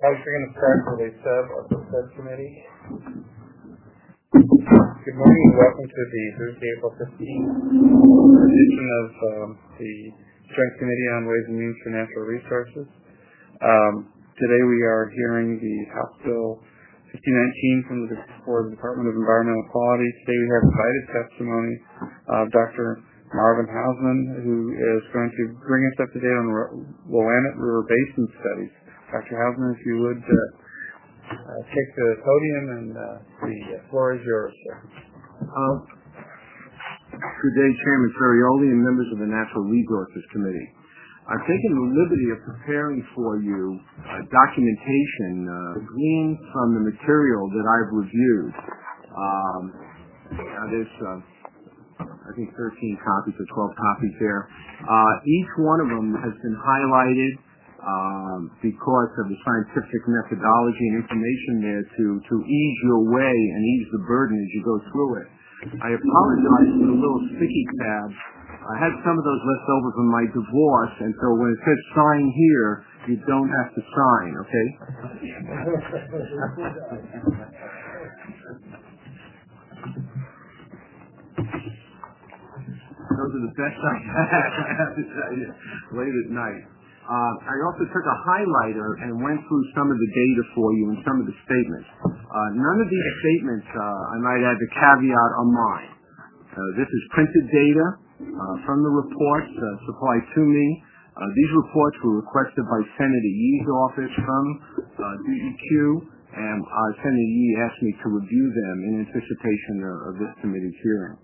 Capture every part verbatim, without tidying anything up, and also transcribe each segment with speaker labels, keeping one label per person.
Speaker 1: Alex, we're going to start with a sub of the subcommittee. Good morning and welcome to the Thursday, April fifteenth edition of um, the Joint Committee on Ways and Means for Natural Resources. Um, today we are hearing the House Bill fifty nineteen from the for the Department of Environmental Quality. Today we have invited testimony of Doctor Marvin Hausman, who is going to bring us up to date on the Willamette River Basin studies. Doctor Hausman, if you would uh, uh, take the podium, and uh, the floor is yours, sir.
Speaker 2: Uh, good day, Chairman Ferrioli and members of the Natural Resources Committee. I've taken the liberty of preparing for you uh, documentation uh, gleaned from the material that I've reviewed. Um, now there's, uh, I think, thirteen copies or twelve copies there. Uh, each one of them has been highlighted um, because of the scientific methodology and information there to, to ease your way and ease the burden as you go through it. I apologize for the little sticky tabs. I had some of those left over from my divorce, and so when it says sign here, you don't have to sign, okay? Those are the best I have to tell you late at night. Uh, I also took a highlighter and went through some of the data for you and some of the statements. Uh, none of these statements, uh, I might add the caveat, are mine. Uh, this is printed data uh, from the reports uh, supplied to me. Uh, these reports were requested by Senator Yee's office from uh, D E Q, and uh, Senator Yee asked me to review them in anticipation of, of this committee's hearing.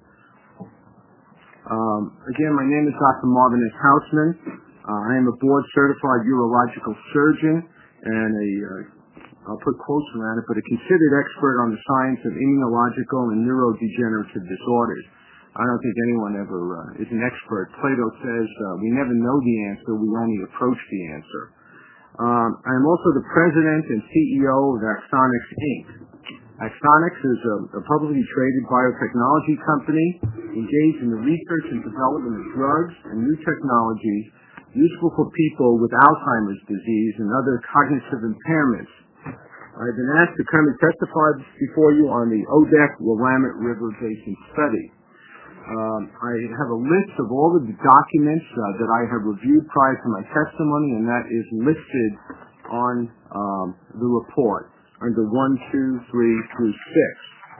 Speaker 2: Um, again, my name is Doctor Marvin S. Hausman. Uh, I am a board-certified urological surgeon and a, uh, I'll put quotes around it, but a considered expert on the science of immunological and neurodegenerative disorders. I don't think anyone ever uh, is an expert. Plato says uh, we never know the answer, we only approach the answer. Um, I am also the president and C E O of Axonics, Incorporated. Axonics is a, a publicly traded biotechnology company engaged in the research and development of drugs and new technologies useful for people with Alzheimer's disease and other cognitive impairments. I've been asked to come and testify before you on the O D E C Willamette River Basin study. Um, I have a list of all of the documents uh, that I have reviewed prior to my testimony, and that is listed on um, the report under one, two, three through six.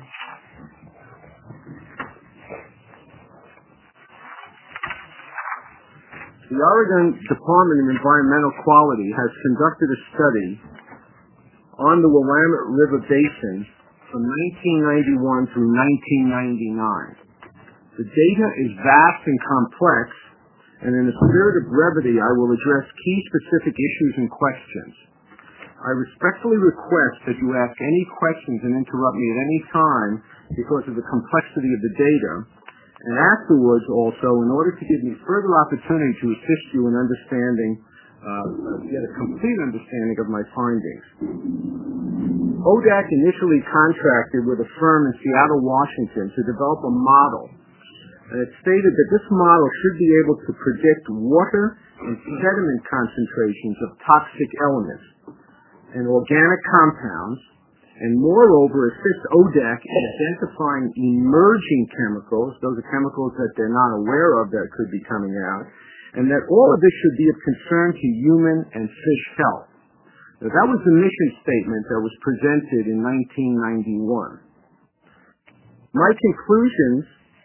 Speaker 2: The Oregon Department of Environmental Quality has conducted a study on the Willamette River Basin from nineteen ninety-one through nineteen ninety-nine. The data is vast and complex, and in a spirit of brevity, I will address key specific issues and questions. I respectfully request that you ask any questions and interrupt me at any time because of the complexity of the data, and afterwards also in order to give me further opportunity to assist you in understanding, uh, get a complete understanding of my findings. O D E C initially contracted with a firm in Seattle, Washington to develop a model, and it stated that this model should be able to predict water and sediment concentrations of toxic elements and organic compounds, and moreover assist O D E C in identifying emerging chemicals, those are chemicals that they're not aware of that could be coming out, and that all of this should be of concern to human and fish health. Now, that was the mission statement that was presented in nineteen ninety-one. My conclusions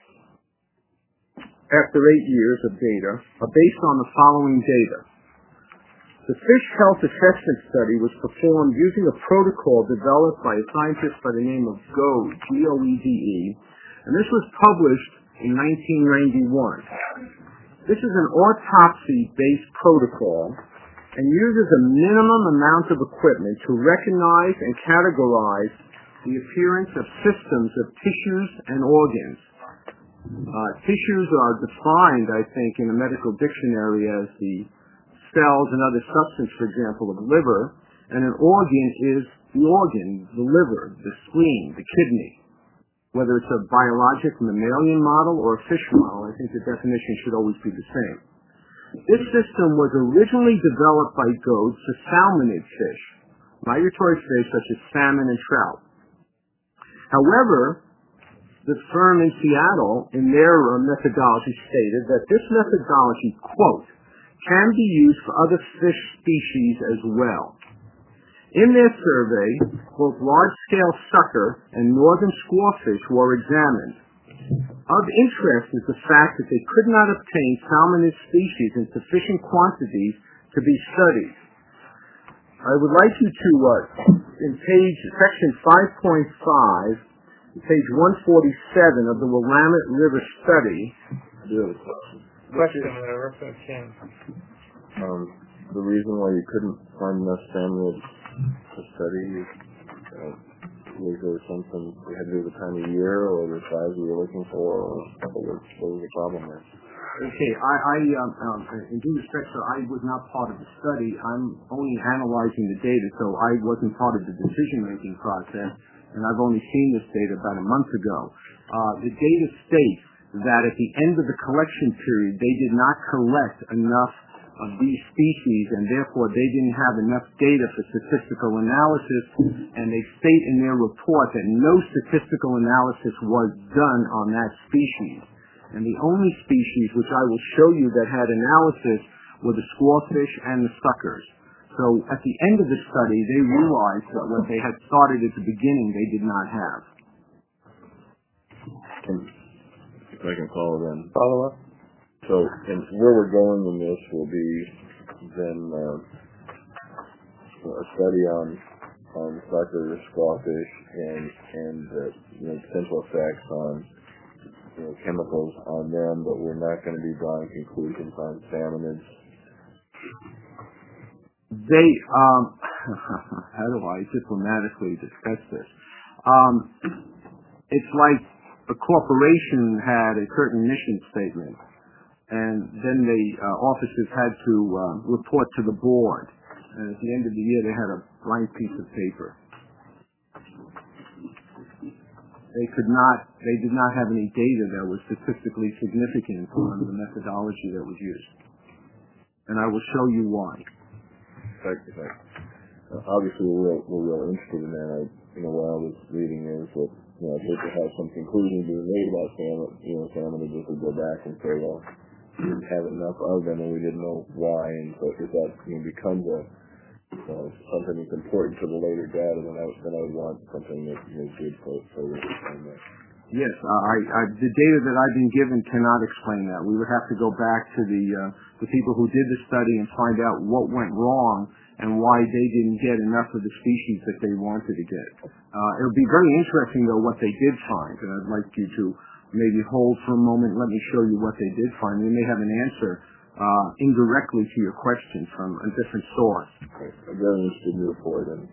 Speaker 2: after eight years of data are based on the following data. The Fish Health Assessment Study was performed using a protocol developed by a scientist by the name of Goede, G O E D E, and this was published in nineteen ninety-one. This is an autopsy-based protocol and uses a minimum amount of equipment to recognize and categorize the appearance of systems of tissues and organs. Uh, tissues are defined, I think, in a medical dictionary as the cells and other substance, for example, of liver, and an organ is the organ, the liver, the spleen, the kidney. Whether it's a biologic mammalian model or a fish model, I think the definition should always be the same. This system was originally developed by Goede for salmonid fish, migratory fish such as salmon and trout. However, the firm in Seattle, in their uh, methodology, stated that this methodology, quote, can be used for other fish species as well. In their survey, both large-scale sucker and northern squawfish were examined. Of interest is the fact that they could not obtain salmonid species in sufficient quantities to be studied. I would like you to, uh, in page, section five point five, page one forty-seven of the Willamette River Study.
Speaker 3: I do have a question.
Speaker 1: Question, whatever, if I can.
Speaker 3: Um, the reason why you couldn't find enough salmon to study, uh, was there something we had to do with the time of year or the size we were looking for, or what was, what was the problem there?
Speaker 2: Okay, I, I um, um, in due respect, sir, I was not part of the study. I'm only analyzing the data, so I wasn't part of the decision-making process, and I've only seen this data about a month ago. Uh, the data states that at the end of the collection period, they did not collect enough of these species, and therefore they didn't have enough data for statistical analysis, and they state in their report that no statistical analysis was done on that species. And the only species which I will show you that had analysis were the squawfish and the suckers. So at the end of the study, they realized that what they had started at the beginning, they did not have.
Speaker 3: Can, if I can follow then.
Speaker 1: Follow up?
Speaker 3: So, and where we're going in this will be then uh, a study on on suckers, squawfish, and and uh, you know, potential effects on you know, chemicals on them, but we're not going to be drawing conclusions on salmonids.
Speaker 2: They, um, how do I diplomatically discuss this? Um, it's like a corporation had a certain mission statement, and then the uh, officers had to uh, report to the board, and at the end of the year they had a blank piece of paper. They could not, they did not have any data that was statistically significant on the methodology that was used. And I will show you why.
Speaker 3: Thank you. Thank you. Uh, obviously, we're real, we're real interested in that. I, you know, what I was reading is that, you know, if we have some conclusions being made about salmon, you know, salmon, if we go back and say, well, we didn't have enough of them and we didn't know why, and so if that, you know, becomes a, uh, something that's important to the later data, then I, then I would want something that is good for, for the time that.
Speaker 2: Yes, I, I, the data that I've been given cannot explain that. We would have to go back to the uh, the people who did the study and find out what went wrong and why they didn't get enough of the species that they wanted to get. Uh, it would be very interesting, though, what they did find, and I'd like you to maybe hold for a moment. Let me show you what they did find. They may have an answer uh, indirectly to your question from a different source.
Speaker 3: I'm very interested in your report, and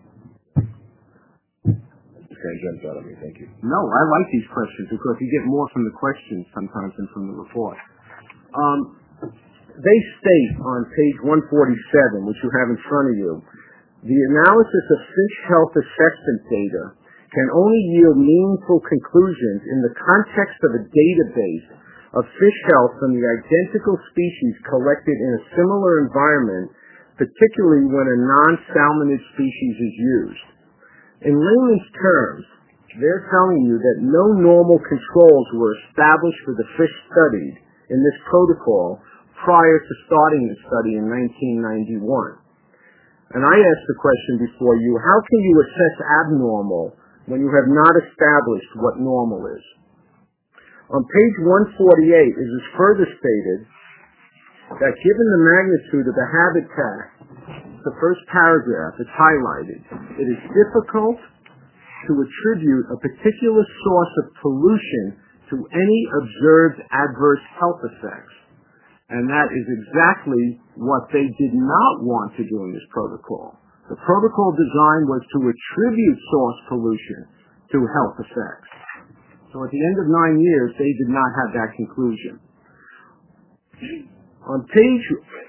Speaker 3: kind of jumps out at me. Thank you.
Speaker 2: No, I like these questions because you get more from the questions sometimes than from the report. Um, they state on page one forty-seven, which you have in front of you, the analysis of fish health assessment data can only yield meaningful conclusions in the context of a database of fish health from the identical species collected in a similar environment, particularly when a non-salmonid species is used. In layman's terms, they're telling you that no normal controls were established for the fish studied in this protocol prior to starting the study in nineteen ninety-one. And I asked the question before you, how can you assess abnormal when you have not established what normal is? On page one forty-eight, it is further stated that given the magnitude of the habitat, the first paragraph is highlighted, it is difficult to attribute a particular source of pollution to any observed adverse health effects. And that is exactly what they did not want to do in this protocol. The protocol design was to attribute source pollution to health effects. So at the end of nine years, they did not have that conclusion. On page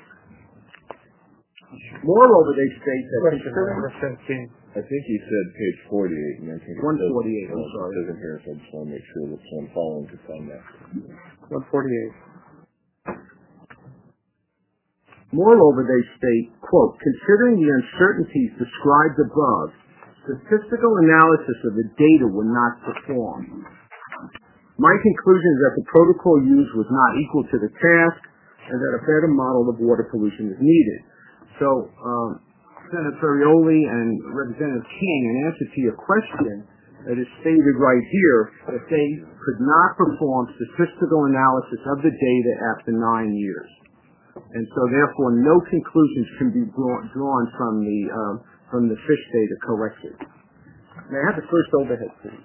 Speaker 2: Moreover, they state that
Speaker 1: Question number fifteen.
Speaker 3: I think he said page forty-eight, and I think
Speaker 2: one forty-eight, I'm sorry.
Speaker 3: It doesn't here, so I just want to make sure that I'm following to find that.
Speaker 1: one forty-eight.
Speaker 2: Moreover, they state, quote, considering the uncertainties described above, statistical analysis of the data were not performed. My conclusion is that the protocol used was not equal to the task and that a better model of water pollution is needed. So, um, Senator Ferrioli and Representative King, in answer to your question, it is stated right here that they could not perform statistical analysis of the data after nine years. And so, therefore, no conclusions can be drawn, drawn from the um, from the fish data collected. May I have the first overhead, please?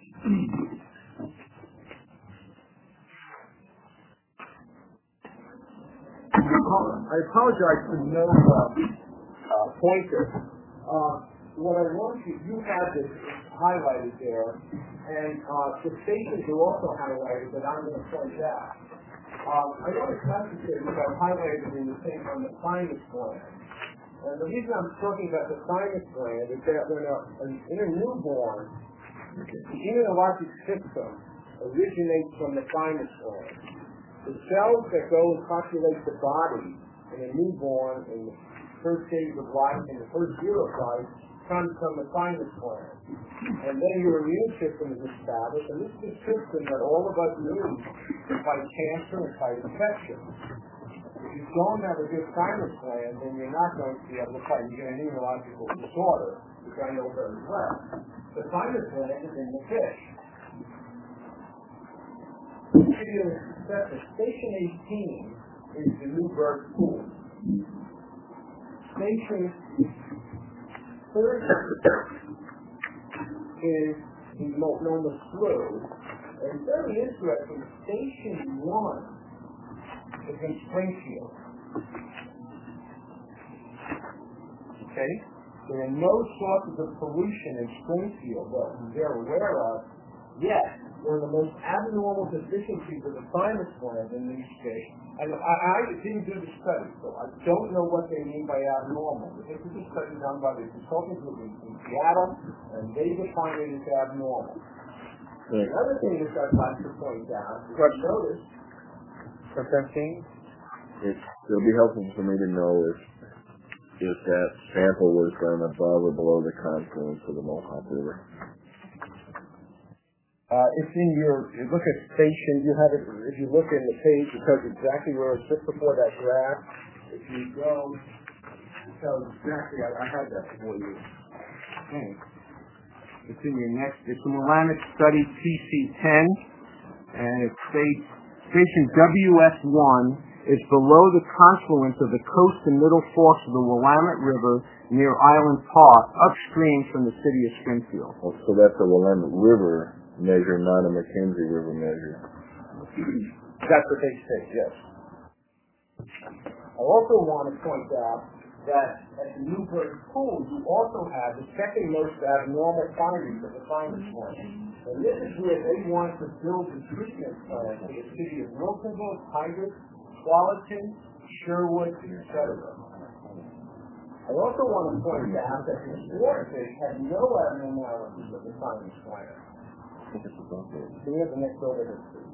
Speaker 2: I apologize for no uh, uh, pointer. Uh, what I want you, you have this highlighted there, and uh, the stations are also highlighted that I'm going to point out. Um, I want to concentrate what I've highlighted in the thing on the thymus gland. And the reason I'm talking about the thymus gland is that when a, in a newborn, the immunologic system originates from the thymus gland. The cells that go and populate the body in a newborn in the first days of life, in the first year of life, come from the thymus gland. And then your immune system is established, and this is a system that all of us use to fight cancer and fight infection. If you don't have a good thymus gland, then you're not going to be able to fight. You get an immunological disorder, which I know very well. The thymus gland is in the fish. Station eighteen is the Newburgh pool. Station thirty is the multnomah slough. And very interesting, Station one is in Springfield. Okay? There are no sources of pollution in Springfield that they're aware of, yet one of the most abnormal deficiencies of the thymus gland in these fish, and I, I didn't do the study, so I don't know what they mean by abnormal. This is a study done by the consulting group in, in Seattle, and they define it as abnormal. The other thing that I'd like to point out is I've noticed,
Speaker 3: it'll be helpful for me to know if if that sample was done above or below the confluence of the Mohawk River.
Speaker 2: Uh, it's in your, you look at station, you have it, if you look in the page, it tells exactly where it's just before that graph. If you go, it tells exactly, I, I had that for you. Okay. It's in your next, it's a Willamette Study T C ten, and it states, station W S one is below the confluence of the coast and middle forks of the Willamette River near Island Park, upstream from the city of Springfield.
Speaker 3: Oh, so that's a Willamette River measure, not a McKenzie River measure.
Speaker 2: That's what they say, yes. I also want to point out that at the Newburgh pool, you also have the second most abnormal findings of the thymus gland. And this is where they want to build the treatment plan for the city of Wilsonville, Tigard, Tualatin, Sherwood, et cetera. I also want to point out that the swordfish had no abnormalities of the thymus gland. So we have the next overhead, please.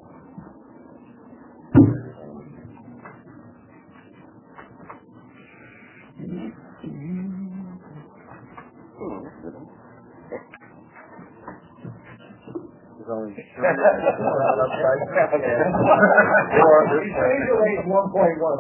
Speaker 2: one point one.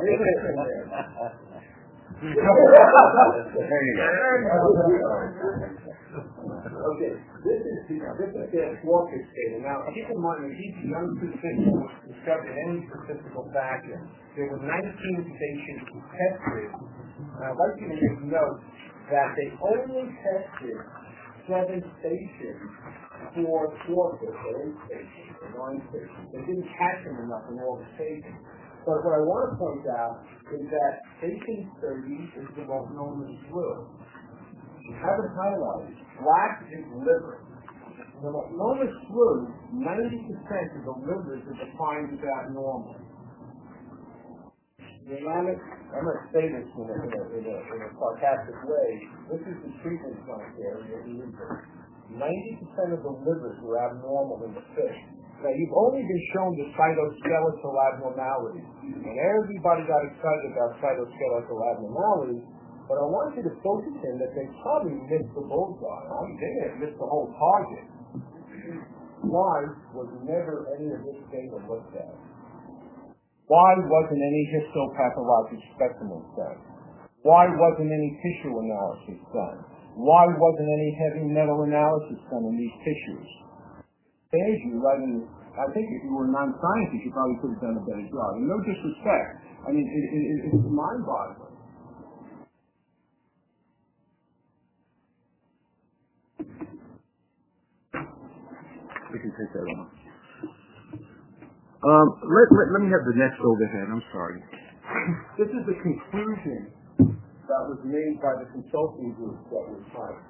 Speaker 2: Okay, this is the this is the swordfish data. Now, keep in mind that each young statistic was discovered in any statistical fashion. There were nineteen stations tested. And I'd like you to make note that they only tested seven stations for swordfish, or eight stations, or nine stations. They didn't catch them enough in all the stations. But what I want to point out is that station thirty is the most known as blue. You have it highlighted. Black is liver. The most known as blue, ninety percent of the livers are defined as abnormal. The Willamette, I'm going to say this in a, in a, in a, in a sarcastic way, this is the treatment plant area in Newburgh. ninety percent of the livers were abnormal in the fish. Now, you've only been shown the cytoskeletal abnormalities, and everybody got excited about cytoskeletal abnormalities, but I want you to focus in that they probably missed the bullseye. I mean, they didn't miss the whole target. Why was never any of this data looked at? Why wasn't any histopathologic specimens done? Why wasn't any tissue analysis done? Why wasn't any heavy metal analysis done in these tissues? There's you right in, I think if you were a non-scientist, you probably could have done a better job. And no disrespect. I mean, it, it, it's mind-boggling. We can take that off. Um, let, let, let me have the next overhead. I'm sorry. This is the conclusion that was made by the consulting group that was hired.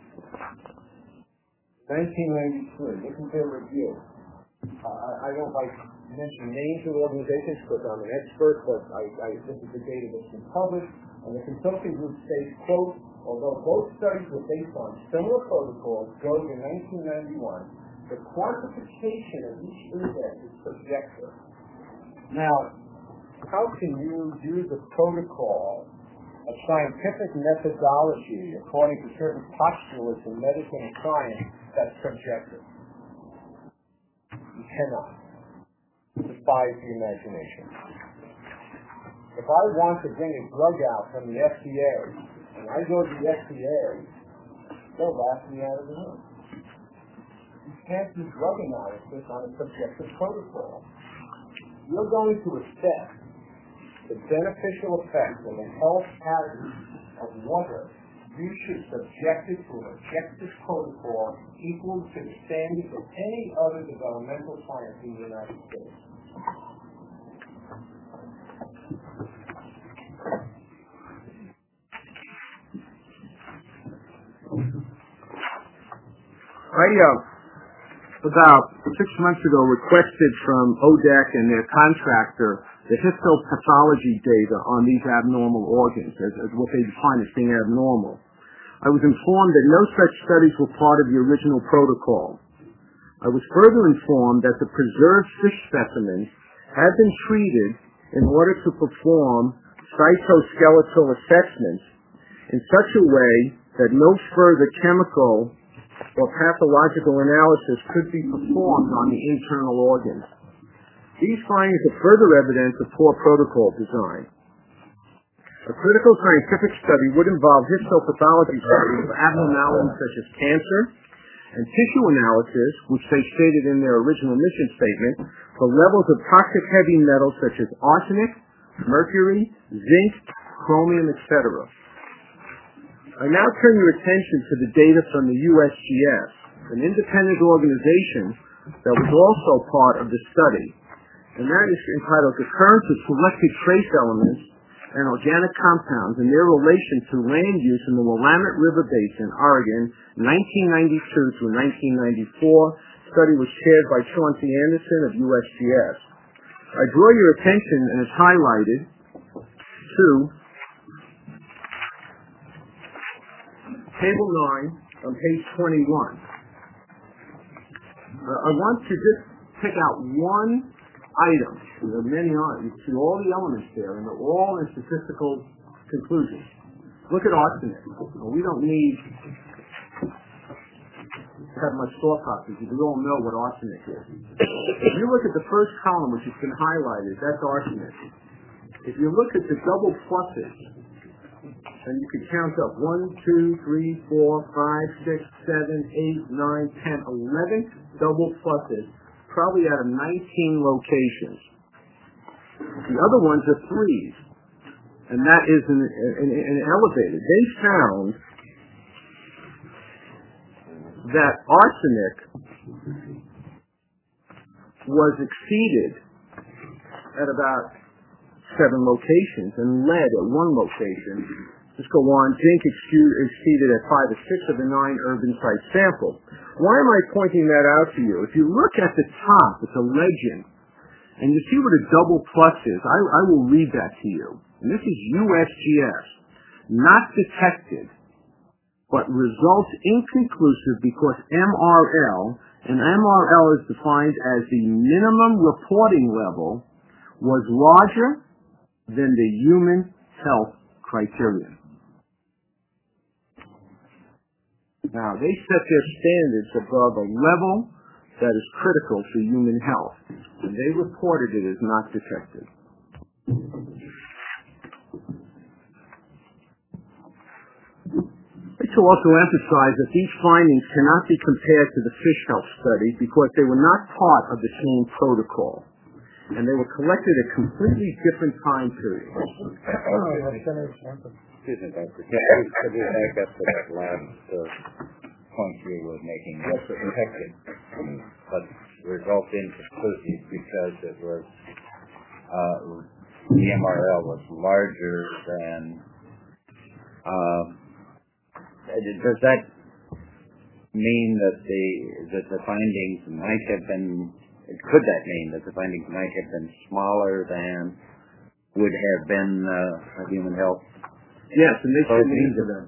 Speaker 2: nineteen ninety-three. This is their review. Uh, I, I don't like to mention names of organizations because I'm an expert, but I, I, this is the data that's been published. And the consulting group states, quote, although both studies were based on similar protocols, Gove in nineteen ninety-one, the quantification of each index is subjective. Now, how can you use a protocol, a scientific methodology, according to certain postulates in medicine and science, that's subjective? You cannot. It defies the imagination. If I want to bring a drug out from the F D A, and I go to the F D A, they'll laugh me out of the room. You can't do drug analysis on a subjective protocol. You're going to assess the beneficial effects of the health hazards of water. You should subject it to an objective protocol equal to the standards of any other developmental science in the United States.
Speaker 4: I, uh, about six months ago, requested from O D E C and their contractor the histopathology data on these abnormal organs, as, as what they define as being abnormal. I was informed that no such studies were part of the original protocol. I was further informed that the preserved fish specimens had been treated in order to perform cytoskeletal assessments in such a way that no further chemical or pathological analysis could be performed on the internal organs. These findings are further evidence of poor protocol design. A critical scientific study would involve histopathology studies of abnormalities such as cancer and tissue analysis, which they stated in their original mission statement, for levels of toxic heavy metals such as arsenic, mercury, zinc, chromium, et cetera. I now turn your attention to the data from the U S G S, an independent organization that was also part of the study, and that is entitled Occurrence of Selected Trace Elements and Organic Compounds and Their Relation to Land Use in the Willamette River Basin, Oregon, nineteen ninety-two through nineteen ninety-four. Study was chaired by Chauncey Anderson of U S G S. I draw your attention, and it's highlighted, to Table nine on page twenty-one. Uh, I want to just pick out one item. There are many on it. You see all the elements there, and they're all in statistical conclusions. Look at arsenic. Well, we don't need to have much thought process because we all know what arsenic is. If you look at the first column, which has been highlighted, that's arsenic. If you look at the double pluses, and you can count up one, two, three, four, five, six, seven, eight, nine, ten, eleven double pluses, probably out of nineteen locations. The other ones are threes, and that is an, an, an elevated. They found that arsenic was exceeded at about seven locations, and lead at one location. Let's go on. Zinc exceeded at five or six of the nine urban site samples. Why am I pointing that out to you? If you look at the top, it's a legend, and you see what a double plus is. I, I will read that to you. And this is U S G S. Not detected, but results inconclusive because M R L
Speaker 2: An M R L is defined as the minimum reporting level was larger than the human health criterion. Now, they set their standards above a level that is critical for human health, and they reported it as not detected. I'd like to also emphasize that these findings cannot be compared to the fish health study because they were not part of the same protocol, and they were collected at completely different time periods.
Speaker 5: Excuse me, Doctor Can we back up to that last uh, point you were making? Yes, it detected, but the result inconclusive because it was uh, the M R L was larger than. Uh, does that mean that the that the findings might have been? Could that mean that the findings might have been smaller than would have been uh, human health?
Speaker 2: Yes, and they should answer them.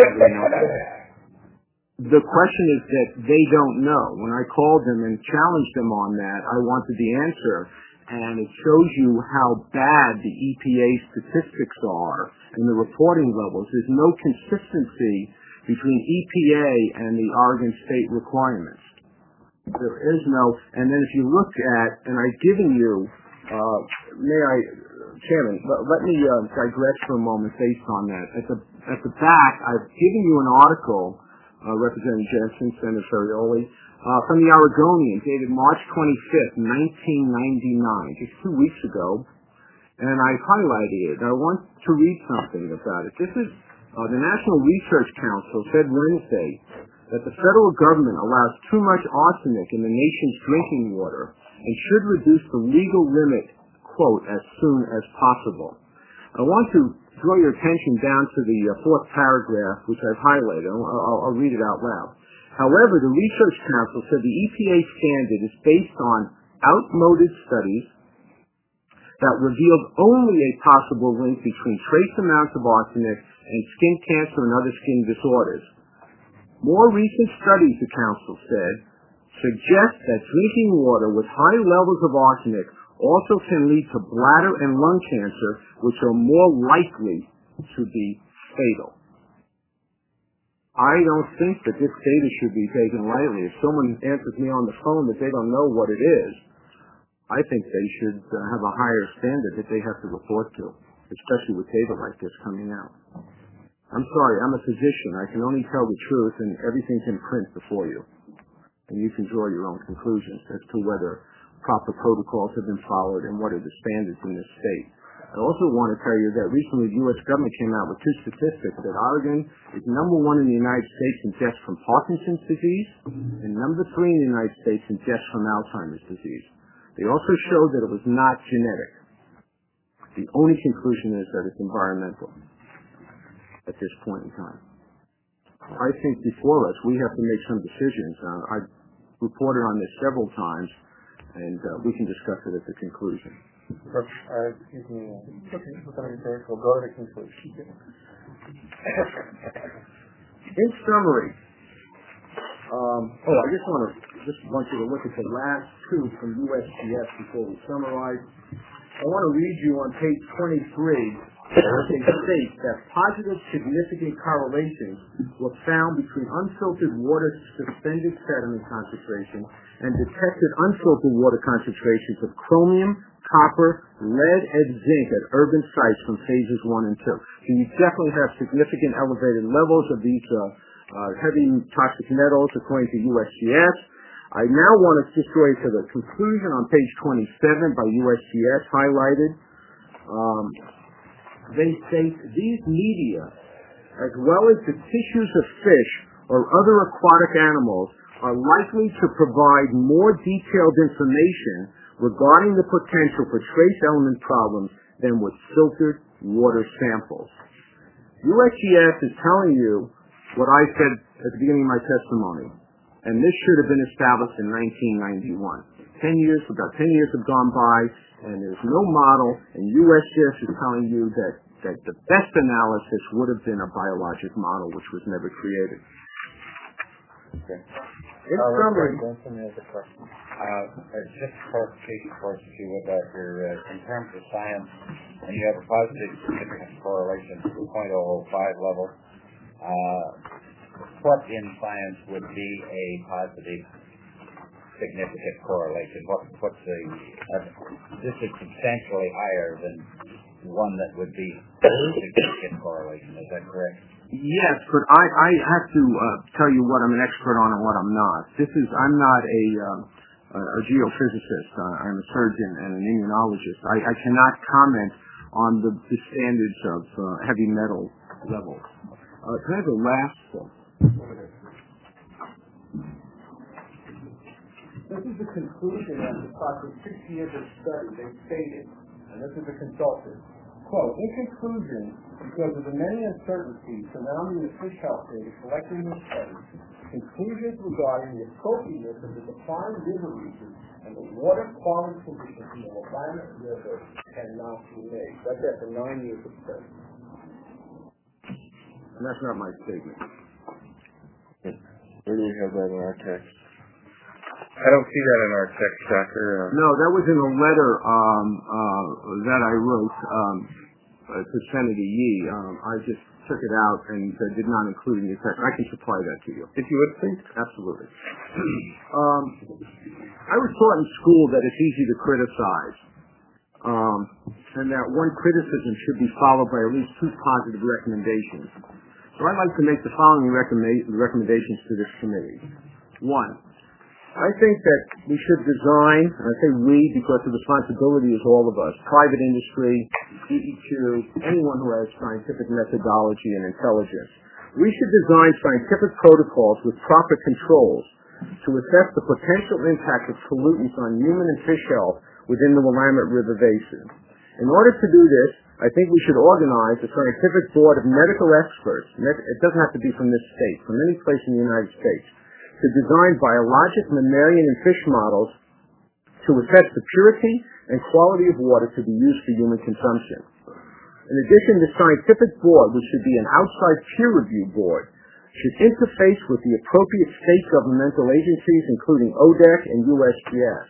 Speaker 2: The question is that they don't know. When I called them and challenged them on that, I wanted the answer, and it shows you how bad the E P A statistics are and the reporting levels. There's no consistency between E P A and the Oregon state requirements. There is no, and then if you look at, and I've given you, uh, may I, Chairman, let, let me uh, digress for a moment based on that. At the at the back, I've given you an article, uh, Representative Jensen, Senator Ferrioli, uh, from the Oregonian, dated March twenty-fifth, nineteen ninety-nine, just two weeks ago, and I've highlighted it. I want to read something about it. This is uh, the National Research Council said Wednesday that the federal government allows too much arsenic in the nation's drinking water and should reduce the legal limit, quote, as soon as possible. I want to draw your attention down to the uh, fourth paragraph, which I've highlighted. I'll, I'll, I'll read it out loud. However, the Research Council said the E P A standard is based on outmoded studies that revealed only a possible link between trace amounts of arsenic and skin cancer and other skin disorders. More recent studies, the Council said, suggest that drinking water with high levels of arsenic also can lead to bladder and lung cancer, which are more likely to be fatal. I don't think that this data should be taken lightly. If someone answers me on the phone that they don't know what it is, I think they should uh, have a higher standard that they have to report to, especially with data like this coming out. I'm sorry, I'm a physician. I can only tell the truth, and everything's in print before you. And you can draw your own conclusions as to whether proper protocols have been followed and what are the standards in this state. I also want to tell you that recently the U S government came out with two statistics, that Oregon is number one in the United States in deaths from Parkinson's disease and number three in the United States in deaths from Alzheimer's disease. They also showed that it was not genetic. The only conclusion is that it's environmental at this point in time. I think before us we have to make some decisions. Uh, I've reported on this several times, and uh, we can discuss it at the conclusion.
Speaker 1: Uh, excuse me. Okay, we'll go to the conclusion.
Speaker 2: In summary, um, oh, I just want to just want you to look at the last two from U S G S before we summarize. I want to read you on page twenty-three. They state that positive significant correlations were found between unfiltered water suspended sediment concentration and detected unfiltered water concentrations of chromium, copper, lead, and zinc at urban sites from phases one and two. So you definitely have significant elevated levels of these uh, uh, heavy toxic metals according to U S G S. I now want to just go to the conclusion on page twenty-seven by U S G S highlighted. Um, They state these media, as well as the tissues of fish or other aquatic animals, are likely to provide more detailed information regarding the potential for trace element problems than with filtered water samples. U S G S is telling you what I said at the beginning of my testimony, and this should have been established in nineteen ninety-one. Ten years, about ten years have gone by, and there's no model, and U S G S is telling you that, that the best analysis would have been a biologic model, which was never created.
Speaker 5: Okay.
Speaker 2: In summary,
Speaker 5: Benson has a question. Uh, just clarification for us, if you would, Doctor. Uh, in terms of science, when you have a positive significant correlation to the zero point zero zero five level, uh, what in science would be a positive significant correlation? What, what's the, uh, this is substantially higher than one that would be significant correlation, is that correct?
Speaker 2: yes, but I, I have to uh, tell you what I'm an expert on and what I'm not. This is, I'm not a, um, a geophysicist. Uh, I'm a surgeon and an immunologist. I, I cannot comment on the, the standards of uh, heavy metal levels. Uh, can I have the last one? This is the conclusion after approximately six years of study. They stated, and this is a consultant, quote, in conclusion, because of the many uncertainties surrounding the fish health data collected in the study, conclusions regarding the appropriateness of the defined river regions and the water quality conditions in the Willamette River cannot be made. That's after nine years of study. And that's not my statement.
Speaker 3: Where do we have that in our text?
Speaker 1: I don't see that in our text, Doctor. Uh,
Speaker 2: No, that was in a letter um, uh, that I wrote um, uh, to Senator Yee. Um, I just took it out and uh, did not include it in the text. I can supply that to you.
Speaker 1: if you would, please.
Speaker 2: Absolutely. um, I was taught in school that it's easy to criticize, um, and that one criticism should be followed by at least two positive recommendations. So I'd like to make the following recommenda- recommendations to this committee. One, I think that we should design, and I say we because the responsibility is all of us, private industry, D E Q, anyone who has scientific methodology and intelligence. We should design scientific protocols with proper controls to assess the potential impact of pollutants on human and fish health within the Willamette River Basin. In order to do this, I think we should organize a scientific board of medical experts, it doesn't have to be from this state, from any place in the United States, to design biologic, mammalian, and fish models to assess the purity and quality of water to be used for human consumption. In addition, the scientific board, which should be an outside peer review board, should interface with the appropriate state governmental agencies, including O D E C and U S G S.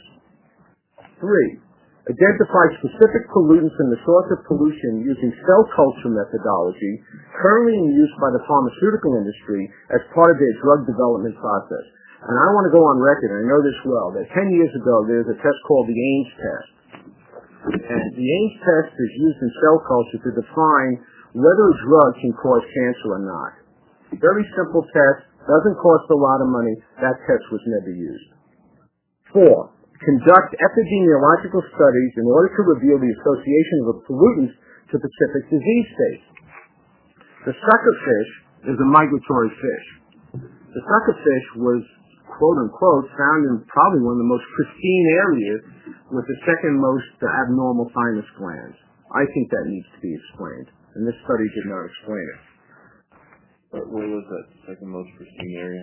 Speaker 2: Three, identify specific pollutants and the source of pollution using cell culture methodology currently in use by the pharmaceutical industry as part of their drug development process. And I want to go on record, and I know this well, that ten years ago there was a test called the Ames test. And the Ames test is used in cell culture to define whether a drug can cause cancer or not. Very simple test, doesn't cost a lot of money. That test was never used. Four, conduct epidemiological studies in order to reveal the association of pollutants to specific disease states. The suckerfish is a migratory fish. The suckerfish was, quote unquote, found in probably one of the most pristine areas with the second most abnormal thymus glands. I think that needs to be explained, and this study did not explain it.
Speaker 3: But where was that second most pristine area?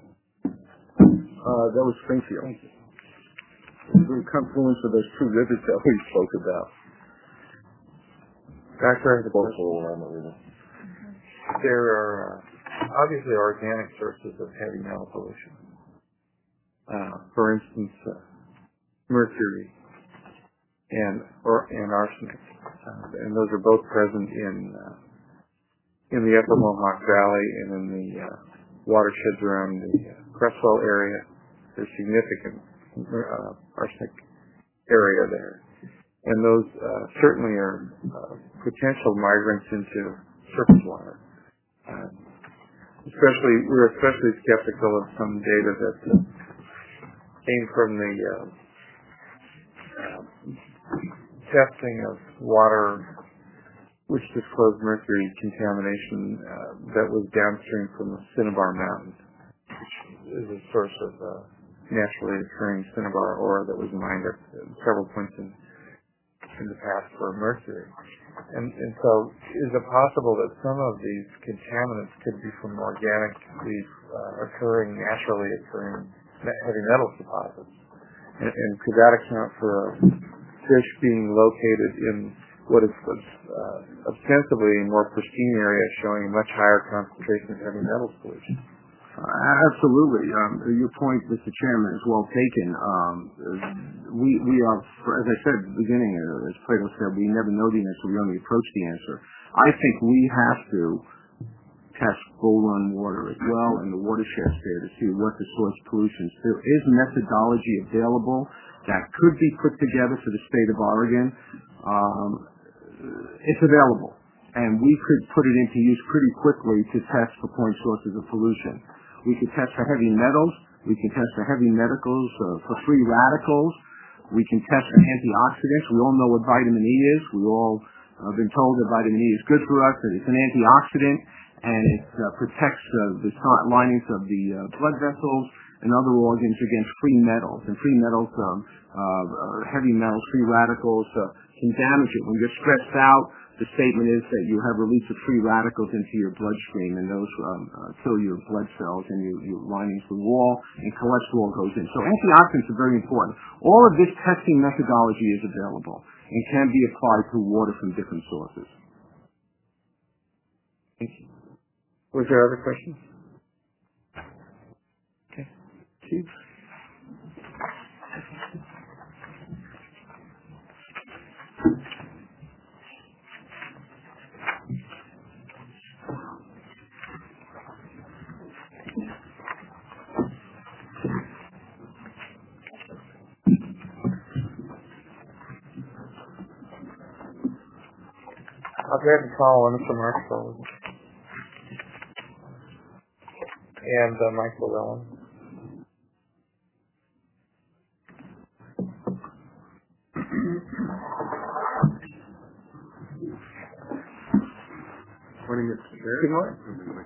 Speaker 2: Uh, that was Springfield. The confluence of those two rivers that we spoke about.
Speaker 1: Doctor, the
Speaker 3: Both Willamette River.
Speaker 1: there are uh, obviously organic sources of heavy metal pollution. Uh, for instance, uh, mercury and or and arsenic, uh, and those are both present in uh, in the Upper Mohawk Valley and in the uh, watersheds around the uh, Cresswell area. There's significant uh, arsenic area there, and those uh, certainly are uh, potential migrants into surface water. Uh, especially, we're especially skeptical of some data that uh, came from the uh, uh, testing of water which disclosed mercury contamination uh, that was downstream from the Cinnabar Mountain, which is a source of uh, naturally occurring cinnabar ore that was mined at several points in, in the past for mercury. And, and so is it possible that some of these contaminants could be from organically uh, occurring, naturally occurring heavy metals deposits? And, and could that account for a fish being located in what is uh, ostensibly a more pristine area showing a much higher concentration of heavy metals pollution?
Speaker 4: Uh, absolutely. Um, your point, Mister Chairman, is well taken. Um, we, we are, as I said at the beginning, uh, as Plato said, we never know the answer, we only approach the answer. I think we have to test Bull Run water as well and the watersheds there to see what the source pollution is. There is methodology available that could be put together for the state of Oregon. Um, it's available, and we could put it into use pretty quickly to test for point sources of pollution. We could test for heavy metals. We can test for heavy medicals, uh, for free radicals. We can test for antioxidants. We all know what vitamin E is. We all have been told that vitamin E is good for us, that it's an antioxidant, and it uh, protects uh, the linings of the uh, blood vessels and other organs against free metals. And free metals, um, uh, heavy metals, free radicals uh, can damage it. When you're stressed out, the statement is that you have release of free radicals into your bloodstream, and those um, uh, kill your blood cells and your, your linings the wall, and cholesterol goes in. So antioxidants are very important. All of this testing methodology is available and can be applied to water from different sources.
Speaker 1: Thank you. Was there other questions? Okay. Chief? I'll go ahead and call on Mister Marshall and uh, Mike Llewellyn.
Speaker 6: Morning, Mister Chair.
Speaker 1: Good morning.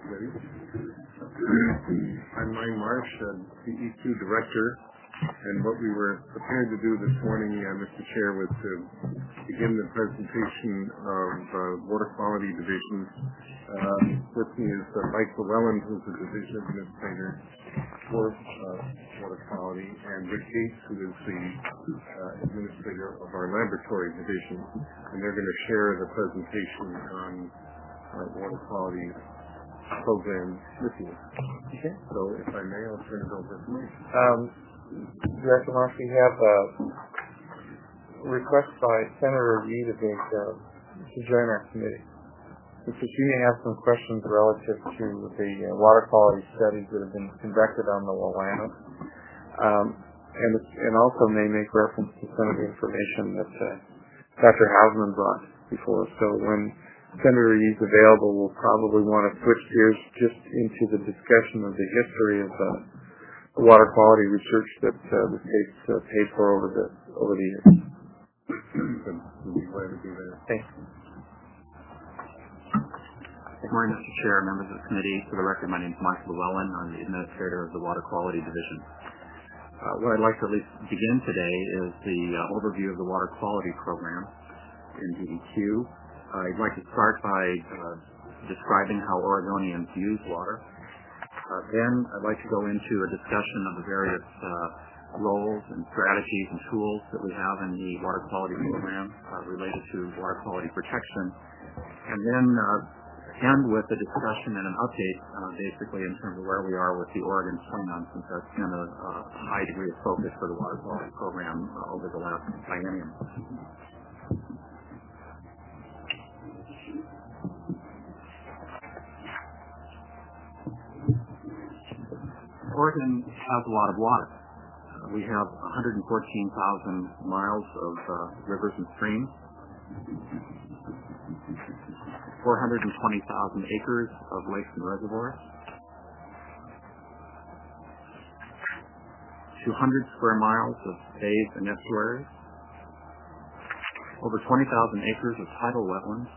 Speaker 6: I'm Mike Marsh, uh, C E two Director, and what we were prepared to do this morning, uh, Mister Chair, was to begin the presentation of uh, Water Quality Division. Uh, with me is uh, Mike Llewellyn, who's the Division Administrator for uh, Water Quality, and Rick Gates, who is the uh, Administrator of our Laboratory Division, and they're going to share the presentation on uh, water quality program with you.
Speaker 1: Okay.
Speaker 6: So if I may, I'll turn it over to Mike.
Speaker 1: Um, Director Marsh, we have a request by Senator Reed to, be, uh, to join our committee. Because she may have some questions relative to the uh, water quality studies that have been conducted on the Willamette, um, and, and also may make reference to some of the information that uh, Doctor Hausman brought before. So when Senator Reed is available, we'll probably want to switch gears just into the discussion of the history of uh, the water quality research that uh, the state's uh, paid for over the over the years.
Speaker 6: We'll be glad to do that.
Speaker 1: Thanks.
Speaker 7: Good morning, Mister Chair, members of the committee. For the record, my name is Mike Llewellyn. I'm the Administrator of the Water Quality Division. Uh, what I'd like to at least begin today is the uh, overview of the Water Quality Program in D E Q. Uh, I'd like to start by uh, describing how Oregonians use water. Uh, then I'd like to go into a discussion of the various uh, roles and strategies and tools that we have in the Water Quality Program uh, related to water quality protection. And then uh, end with a discussion and an update, uh, basically, in terms of where we are with the Oregon plan, since that's been a, a high degree of focus for the Water Quality Program uh, over the last biennium. Oregon has a lot of water. Uh, we have one hundred fourteen thousand miles of uh, rivers and streams, four hundred twenty thousand acres of lakes and reservoirs, two hundred square miles of bays and estuaries, over twenty thousand acres of tidal wetlands,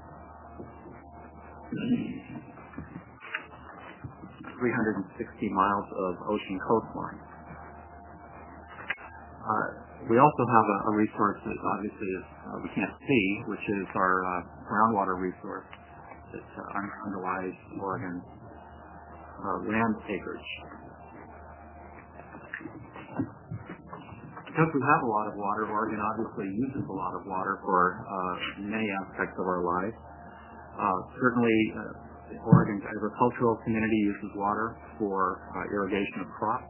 Speaker 7: three hundred sixty miles of ocean coastline. Uh, we also have a, a resource that obviously is, uh, we can't see, which is our uh, groundwater resource that uh, underlies Oregon's uh, land acreage. Because we have a lot of water, Oregon obviously uses a lot of water for uh, many aspects of our lives. Uh, certainly, uh, Oregon's agricultural community uses water for uh, irrigation of crops.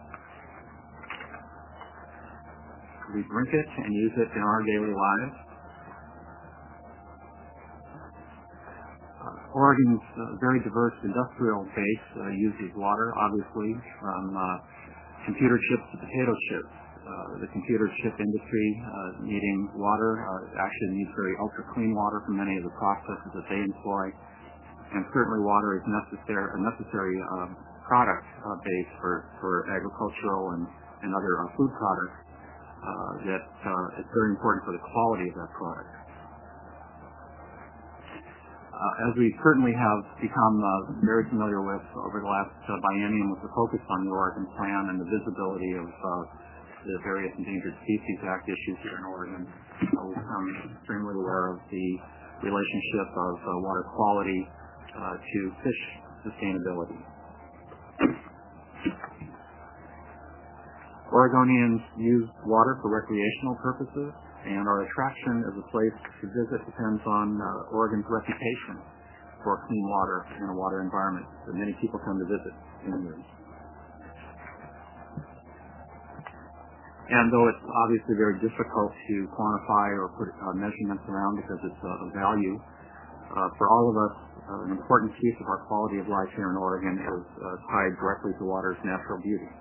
Speaker 7: We drink it and use it in our daily lives. Uh, Oregon's uh, very diverse industrial base uh, uses water, obviously, from uh, computer chips to potato chips. Uh, the computer chip industry uh, needing water uh, actually needs very ultra-clean water from many of the processes that they employ. And certainly water is necessary, a necessary uh, product uh, base for, for agricultural and, and other uh, food products uh, that uh, is very important for the quality of that product. Uh, as we certainly have become uh, very familiar with over the last uh, biennium with the focus on the Oregon Plan and the visibility of uh, the various Endangered Species Act issues here in Oregon, uh, we've become extremely aware of the relationship of uh, water quality uh, to fish sustainability. Oregonians use water for recreational purposes, and our attraction as a place to visit depends on uh, Oregon's reputation for clean water and a water environment. So many people come to visit in years. And though it's obviously very difficult to quantify or put uh, measurements around because it's a, a value, uh, for all of us, uh, an important piece of our quality of life here in Oregon is uh, tied directly to water's natural beauty.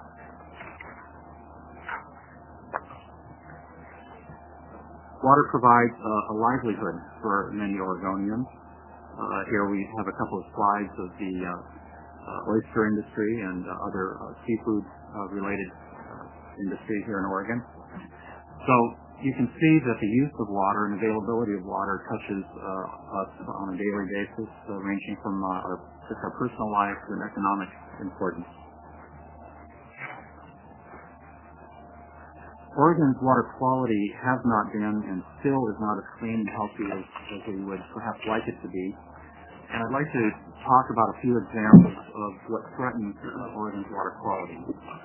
Speaker 7: Water provides uh, a livelihood for many Oregonians. Uh, here we have a couple of slides of the uh, uh, oyster industry and uh, other uh, seafood-related industry here in Oregon. So you can see that the use of water and availability of water touches uh, us on a daily basis, uh, ranging from uh, our, just our personal life to an economic importance. Oregon's water quality has not been and still is not as clean and healthy as, as we would perhaps like it to be. And I'd like to talk about a few examples of what threatens uh, Oregon's water quality.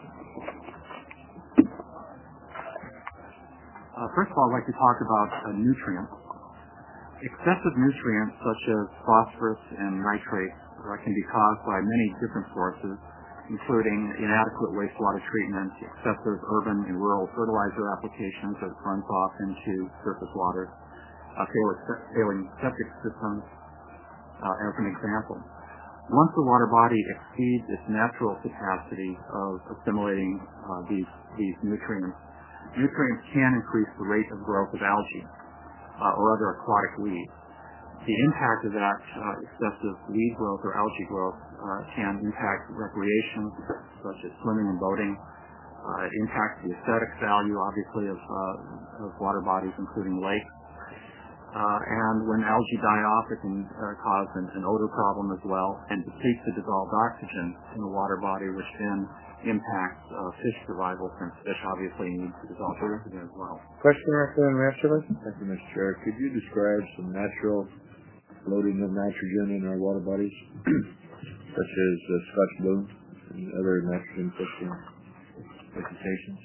Speaker 7: Uh, first of all, I'd like to talk about uh, nutrients. Excessive nutrients such as phosphorus and nitrates uh, can be caused by many different sources, including inadequate wastewater treatment, excessive urban and rural fertilizer applications that runs off into surface waters, uh, failing septic systems, uh, as an example. Once the water body exceeds its natural capacity of assimilating uh, these, these nutrients, nutrients can increase the rate of growth of algae uh, or other aquatic weeds. The impact of that uh, excessive weed growth or algae growth uh, can impact recreation, such as swimming and boating. Uh, it impacts the aesthetic value, obviously, of, uh, of water bodies, including lakes. Uh, and when algae die off, it can uh, cause an, an odor problem as well and deplete the dissolved oxygen in the water body, which then impacts uh, fish survival, since fish obviously need to dissolve oxygen as well.
Speaker 1: Question, Representative Masterly?
Speaker 3: Thank you, Mister Chair. Could you describe some natural loading of nitrogen in our water bodies, such as uh, Scotch blooms and other nitrogen-fixing vegetations?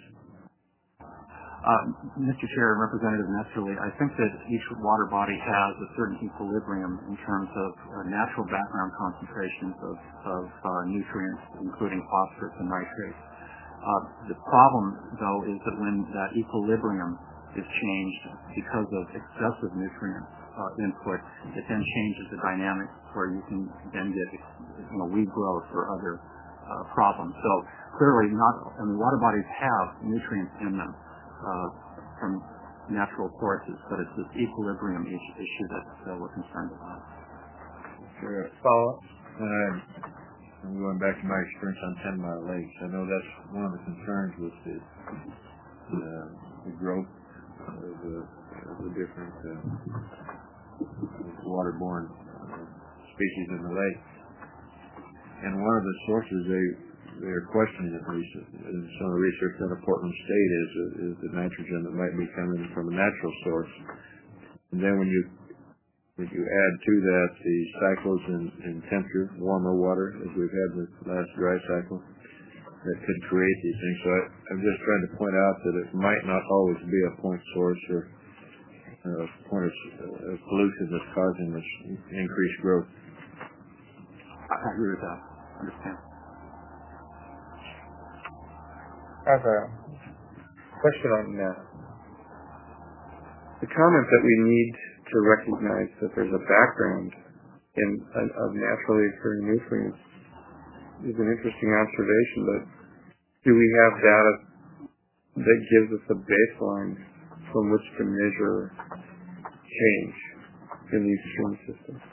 Speaker 7: Uh, Mister Chair and Representative Nestle, I think that each water body has a certain equilibrium in terms of uh, natural background concentrations of, of uh, nutrients, including phosphorus and nitrates. Uh, the problem, though, is that when that equilibrium is changed because of excessive nutrient uh, input, it then changes the dynamics where you can then get you know, weed growth or other uh, problems. So clearly, not, I mean, water bodies have nutrients in them Uh, from natural sources, but it's this equilibrium issue, issue that uh, we're concerned about.
Speaker 3: Sure.
Speaker 1: Follow-up?
Speaker 3: Uh, I'm going back to my experience on Ten Mile Lakes. I know that's one of the concerns with the, the, the growth of the, of the different uh, waterborne uh, species in the lake. And one of the sources they they're questioning, at least in some of the research out of Portland State, is, is the nitrogen that might be coming from a natural source. And then when you when you add to that the cycles in, in temperature, warmer water, as we've had the last dry cycle, that could create these things. So I, I'm just trying to point out that it might not always be a point source or a point of uh, pollution that's causing this increased growth.
Speaker 7: I agree with that. Understand.
Speaker 1: I have a question on uh, the comment that we need to recognize that there's a background in uh, of naturally occurring nutrients is an interesting observation, but do we have data that gives us a baseline from which to measure change in these stream systems?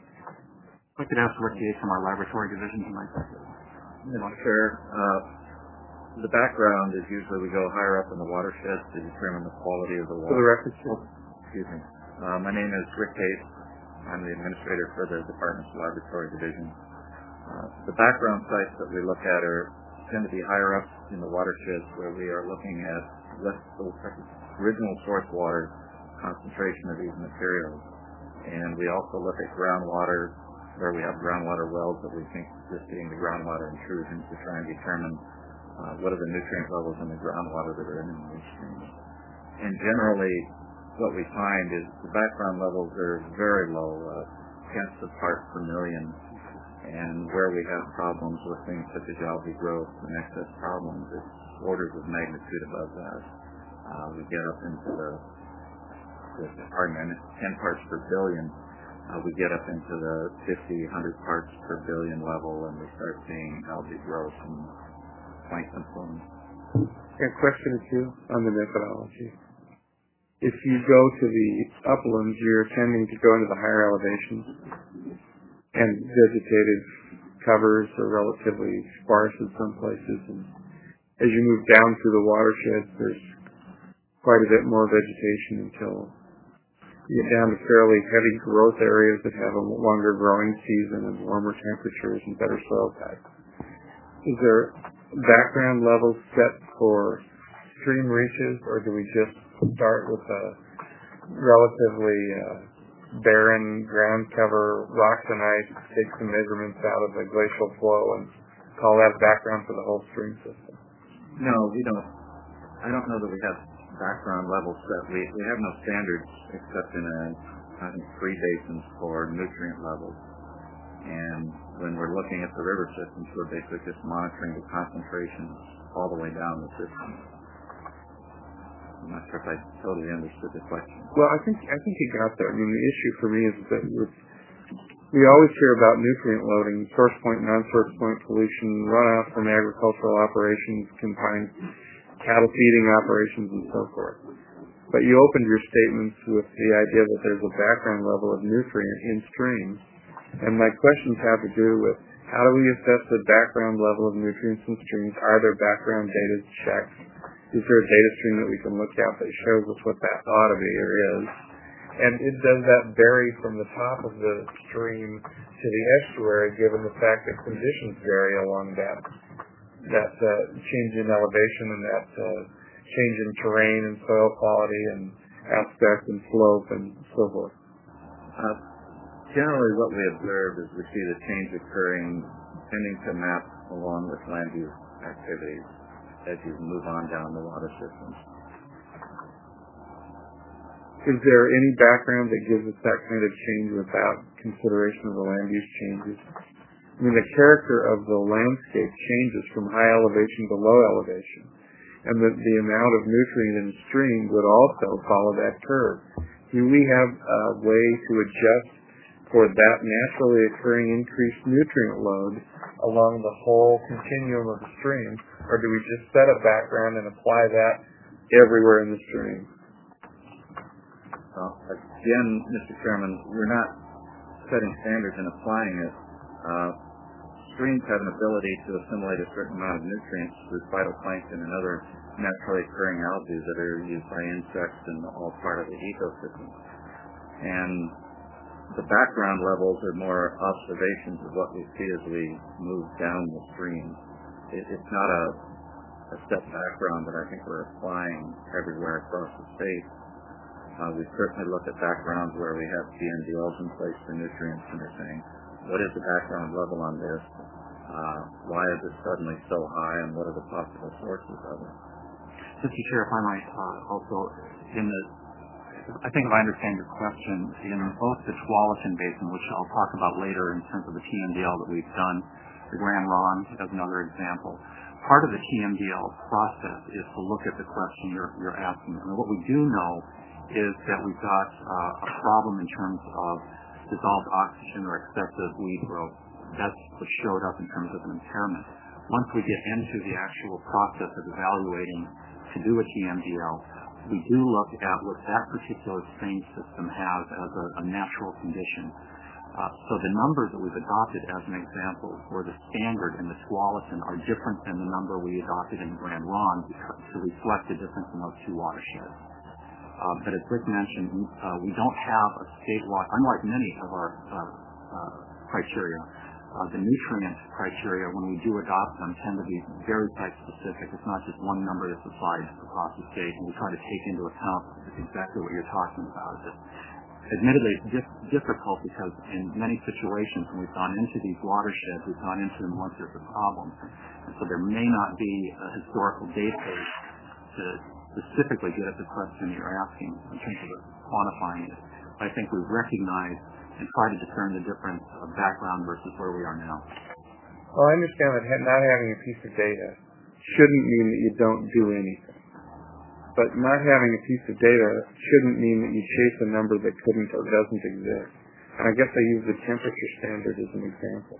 Speaker 7: I could ask Rick Yates from our laboratory division tonight.
Speaker 5: Mister Chair, uh, the background is usually we go higher up in the watershed to determine the quality of the water.
Speaker 1: For the record, sir.
Speaker 5: Excuse me. Uh, my name is Rick Yates. I'm the administrator for the Department's laboratory division. Uh, the background sites that we look at are tend to be higher up in the watersheds where we are looking at less the original source water concentration of these materials. And we also look at groundwater where we have groundwater wells that we think just being the groundwater intrusions to try and determine uh, what are the nutrient levels in the groundwater that are in these streams. And generally, what we find is the background levels are very low, uh, tenths of parts per million. And where we have problems with things such as algae growth and excess problems, it's orders of magnitude above that. Uh, we get up into the, the pardon me, ten parts per billion. Uh, we get up into the fifty, one hundred parts per billion level, and we start seeing algae growth and plankton blooms.
Speaker 1: A question or two on the methodology. If you go to the uplands, you're tending to go into the higher elevations, and vegetative covers are relatively sparse in some places. And as you move down through the watersheds, there's quite a bit more vegetation until you get down to fairly heavy growth areas that have a longer growing season and warmer temperatures and better soil type. Is there background levels set for stream reaches, or do we just start with a relatively uh, barren ground cover, rocks and ice, take some measurements out of the glacial flow and call that background for the whole stream system?
Speaker 5: No, we don't. I don't know that we have background levels set. We we have no standards except in a, I think, three basins for nutrient levels. And when we're looking at the river systems, we're basically just monitoring the concentrations all the way down the system. I'm not sure if I totally understood the question.
Speaker 1: Well, I think I think you got there. I mean, the issue for me is that we're, we always hear about nutrient loading, source point, non-source point pollution, runoff from agricultural operations, confined cattle feeding operations, and so forth. But you opened your statements with the idea that there's a background level of nutrient in streams, and my questions have to do with how do we assess the background level of nutrients in streams? Are there background data checks? Is there a data stream that we can look at that shows us what that ought to be or is? And it, does that vary from the top of the stream to the estuary, given the fact that conditions vary along that that uh, change in elevation and that uh, change in terrain and soil quality and aspect and slope and so forth?
Speaker 5: Uh, generally, what we observe is we see the change occurring, tending to map along with land use activities as you move on down the water systems.
Speaker 1: Is there any background that gives us that kind of change without consideration of the land use changes? I mean, the character of the landscape changes from high elevation to low elevation, and the, the amount of nutrient in the stream would also follow that curve. Do we have a way to adjust for that naturally occurring increased nutrient load along the whole continuum of the stream, or do we just set a background and apply that everywhere in the stream?
Speaker 5: Well, again, Mister Chairman, we're not setting standards and applying it. Uh, streams have an ability to assimilate a certain amount of nutrients through phytoplankton and other naturally occurring algae that are used by insects and all part of the ecosystem. And the background levels are more observations of what we see as we move down the stream. It, it's not a, a set background that I think we're applying everywhere across the state. Uh, we certainly look at backgrounds where we have P N D Ls in place for nutrients, and they're saying, what is the background level on this? Uh, why is it suddenly so high, and what are the possible sources of it?
Speaker 7: Mister Chair, if I might uh, also, in the I think if I understand your question, in both the Tualatin Basin, which I'll talk about later in terms of the T M D L that we've done, the Grand Ronde as another example, part of the T M D L process is to look at the question you're, you're asking. And what we do know is that we've got uh, a problem in terms of dissolved oxygen or excessive weed growth. That's what showed up in terms of an impairment. Once we get into the actual process of evaluating to do a T M D L, we do look at what that particular stream system has as a, a natural condition. Uh, so the numbers that we've adopted as an example for the standard in the Tualatin are different than the number we adopted in the Grand Ronde to reflect the difference in those two watersheds. Uh, but as Rick mentioned, uh, we don't have a statewide, unlike many of our uh, uh, criteria, uh, the nutrient criteria, when we do adopt them, tend to be very site-specific. It's not just one number that's applied across the state, and we try to take into account exactly what you're talking about. It, admittedly, it's dif- difficult because in many situations when we've gone into these watersheds, we've gone into them once there's a problem. And so there may not be a historical database to specifically get at the question you're asking in terms of quantifying it. I think we recognize and try to discern the difference of background versus where we are now.
Speaker 1: Well, I understand that not having a piece of data shouldn't mean that you don't do anything. But not having a piece of data shouldn't mean that you chase a number that couldn't or doesn't exist. And I guess I use the temperature standard as an example.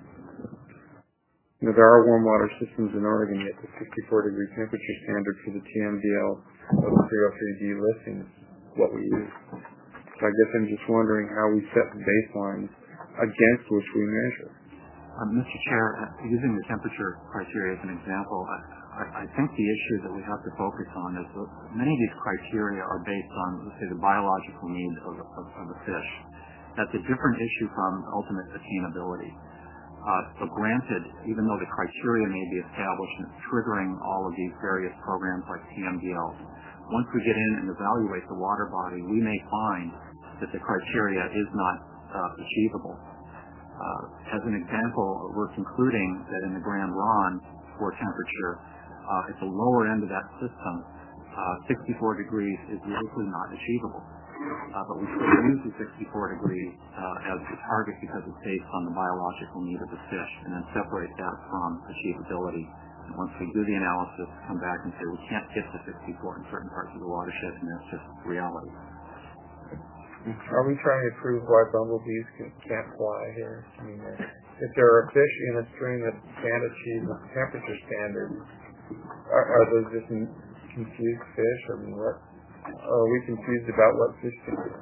Speaker 1: You know, there are warm water systems in Oregon, yet the sixty-four degree temperature standard for the T M D L of the three oh three D listing is what we use. So I guess I'm just wondering how we set the baselines against which we measure.
Speaker 7: Um, Mister Chair, uh, using the temperature criteria as an example, I, I think the issue that we have to focus on is that many of these criteria are based on, let's say, the biological need of, of, of the fish. That's a different issue from ultimate attainability. Uh, so granted, even though the criteria may be established and it's triggering all of these various programs like T M D Ls, once we get in and evaluate the water body, we may find that the criteria is not uh, achievable. Uh, as an example, we're concluding that in the Grand Ronde for temperature, uh, at the lower end of that system, uh, sixty-four degrees is likely not achievable. Uh, but we still use the sixty-four degrees uh, as the target because it's based on the biological need of the fish, and then separate that from achievability. And once we do the analysis, come back and say we can't get to sixty-four in certain parts of the watershed, and that's just reality.
Speaker 1: Are we trying to prove why bumblebees can, can't fly here? I mean, if there are fish in a stream that can't achieve the temperature standard, are, are those just confused fish? I mean, what? Are we confused about what fish can do?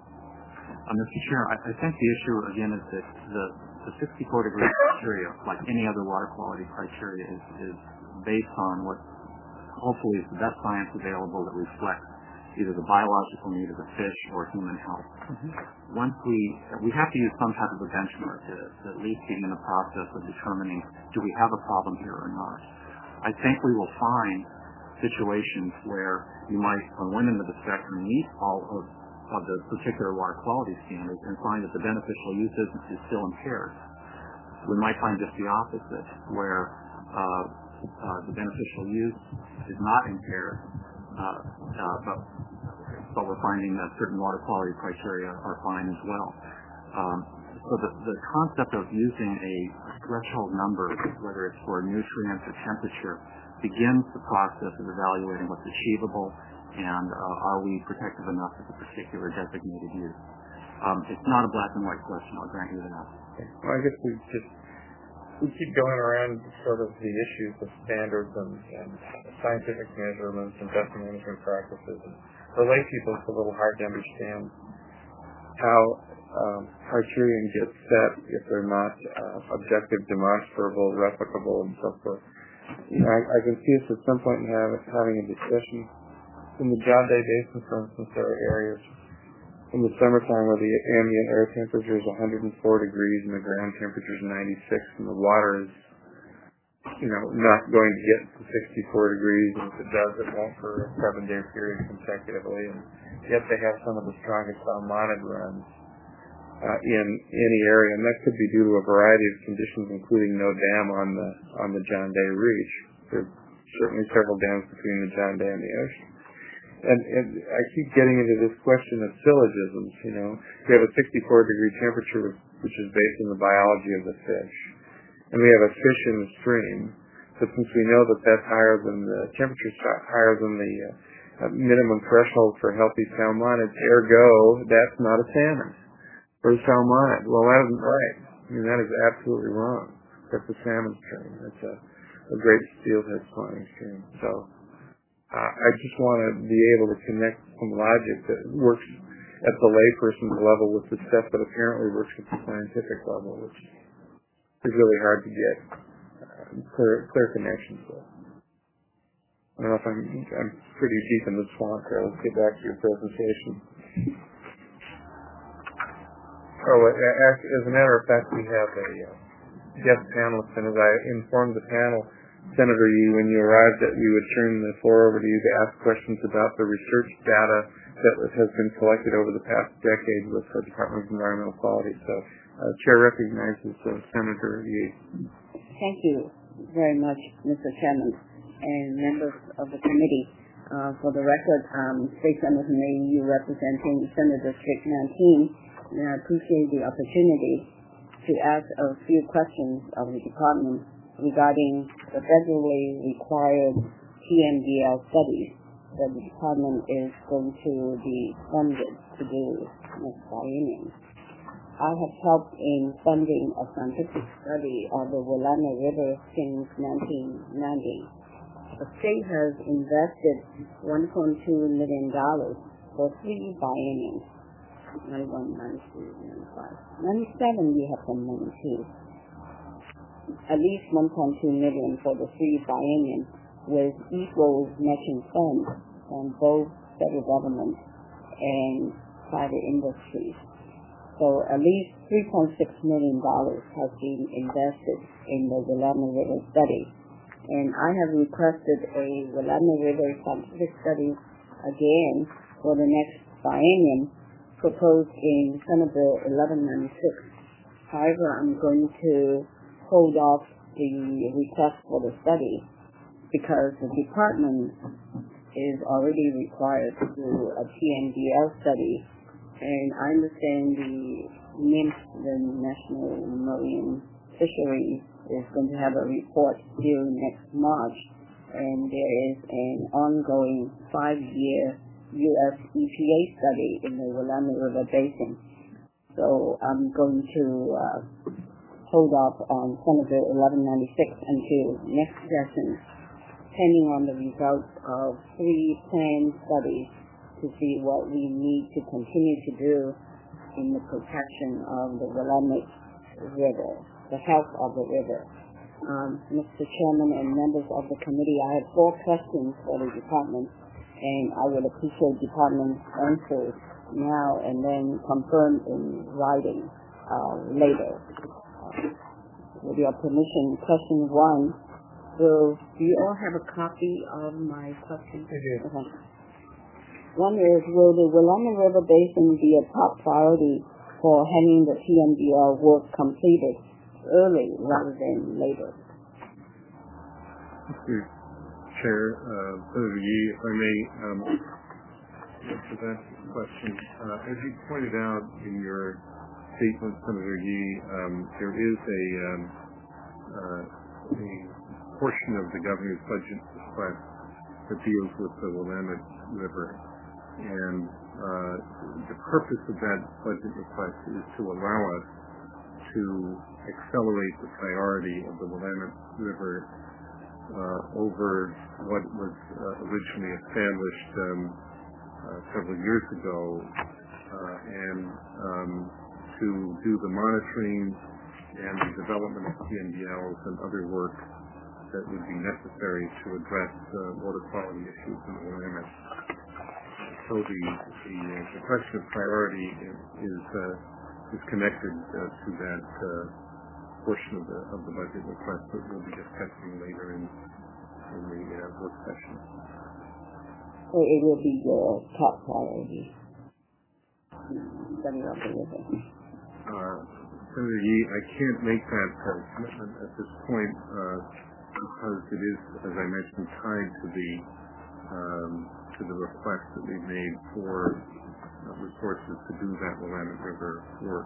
Speaker 7: Uh, Mister Chair, I, I think the issue, again, is that the, the sixty-four degree criteria, like any other water quality criteria, is, is based on what hopefully is the best science available that reflects either the biological need of the fish or human health. Mm-hmm. Once we, we have to use some type of a benchmark to, to at least begin the process of determining, do we have a problem here or not? I think we will find situations where you might, on one end of the spectrum, meet all of, of the particular water quality standards and find that the beneficial use is, is still impaired. We might find just the opposite, where uh, uh, the beneficial use is not impaired, uh, uh, but, but we're finding that certain water quality criteria are fine as well. Um, so the, the concept of using a threshold number, whether it's for nutrients or temperature, begins the process of evaluating what's achievable and uh, are we protective enough of a particular designated use. Um, it's not a black and white question, I'll grant you that.
Speaker 1: Well, I guess we just we keep going around sort of the issues of standards and, and scientific measurements and best management practices. And for lay people, it's a little hard to understand how um, criterion gets set if they're not uh, objective, demonstrable, replicable, and so forth. You know, I, I can see us at some point in have, having a discussion. In the John Day Basin, for instance, there are areas in the summertime where the ambient air temperature is one hundred four degrees and the ground temperature is ninety-six, and the water is, you know, not going to get to sixty-four degrees, and if it does, it won't for a seven-day period consecutively, and yet they have some of the strongest salmonid runs uh, in any area, and that could be due to a variety of conditions, including no dam on the on the John Day Reach. There are certainly several dams between the John Day and the ocean. and, and I keep getting into this question of syllogisms, you know. We have a sixty-four degree temperature, which is based on the biology of the fish. And we have a fish in the stream, but since we know that that's higher than the temperature, higher than the uh, minimum threshold for healthy salmonids, ergo, that's not a salmon or a salmonid. Well, that isn't right. I mean, that is absolutely wrong. That's a salmon stream. That's a, a great steelhead spawning stream. So uh, I just want to be able to connect some logic that works at the layperson's level with the stuff that apparently works at the scientific level, which is really hard to get uh, clear, clear connections with. I don't know if I'm, I'm pretty deep in the swamp here. Let's get back to your presentation. Oh, as a matter of fact, we have a uh, guest panelist, and as I informed the panel, Senator Yee, when you arrived, that we would turn the floor over to you to ask questions about the research data that has been collected over the past decade with the Department of Environmental Quality. So, uh, Chair recognizes uh, Senator Yee.
Speaker 8: Thank you very much, Mister Chairman, and members of the committee. Uh, for the record, um, State Senator from A U representing Senate District nineteen, and I appreciate the opportunity to ask a few questions of the department regarding the federally required T M D L studies that the department is going to be funded to do next biennium. I have helped in funding a scientific study of the Willamette River since nineteen ninety. The state has invested one point two million dollars for three bienniums, ninety-one, ninety-two, ninety-five. ninety-seven we have some money too. At least one point two million dollars for the three bienniums with equal matching funds from both federal government and private industries. So at least three point six million dollars has been invested in the Willamette River study. And I have requested a Willamette River scientific study again for the next biennium proposed in Senate Bill eleven ninety-six. However, I'm going to hold off the request for the study because the department is already required to do a T M D L study, and I understand the N I M F, the National Marine Fisheries, is going to have a report due next March, and there is an ongoing five-year U S E P A study in the Willamette River Basin. So I'm going to uh, hold off on Senate Bill eleven ninety-six until next session, depending on the results of three planned studies to see what we need to continue to do in the protection of the Willamette River, the health of the river. Um, Mister Chairman and members of the committee, I have four questions for the department, and I would appreciate department's answers now and then confirm in writing uh, later. Uh, with your permission, question one, will, do you all have a copy of my question?
Speaker 1: I do.
Speaker 8: Okay. One is, will the Willamette River Basin be a top priority for having the T M D L work completed early rather than later?
Speaker 6: Mister Chair, uh, Senator Yee, if I may um, answer that question. Uh, as you pointed out in your statement, Senator Yee, um, there is a, um, uh, a portion of the governor's budget request that deals with the Willamette River. And uh, the purpose of that budget request is to allow us to accelerate the priority of the Willamette River uh, over what was uh, originally established um, uh, several years ago, uh, and um, to do the monitoring and the development of T M D Ls and other work that would be necessary to address uh, water quality issues in the Willamette. So the, the, uh, the question of priority is uh, is connected uh, to that uh, portion of the of the budget request that we'll be discussing later in in the uh, work session.
Speaker 8: So it will be your top priority, study of the river.
Speaker 6: Uh, Senator Yee, I can't make that uh, commitment at this point uh, because it is, as I mentioned, tied to the um, to the request that we've made for uh, resources to do that Willamette River work.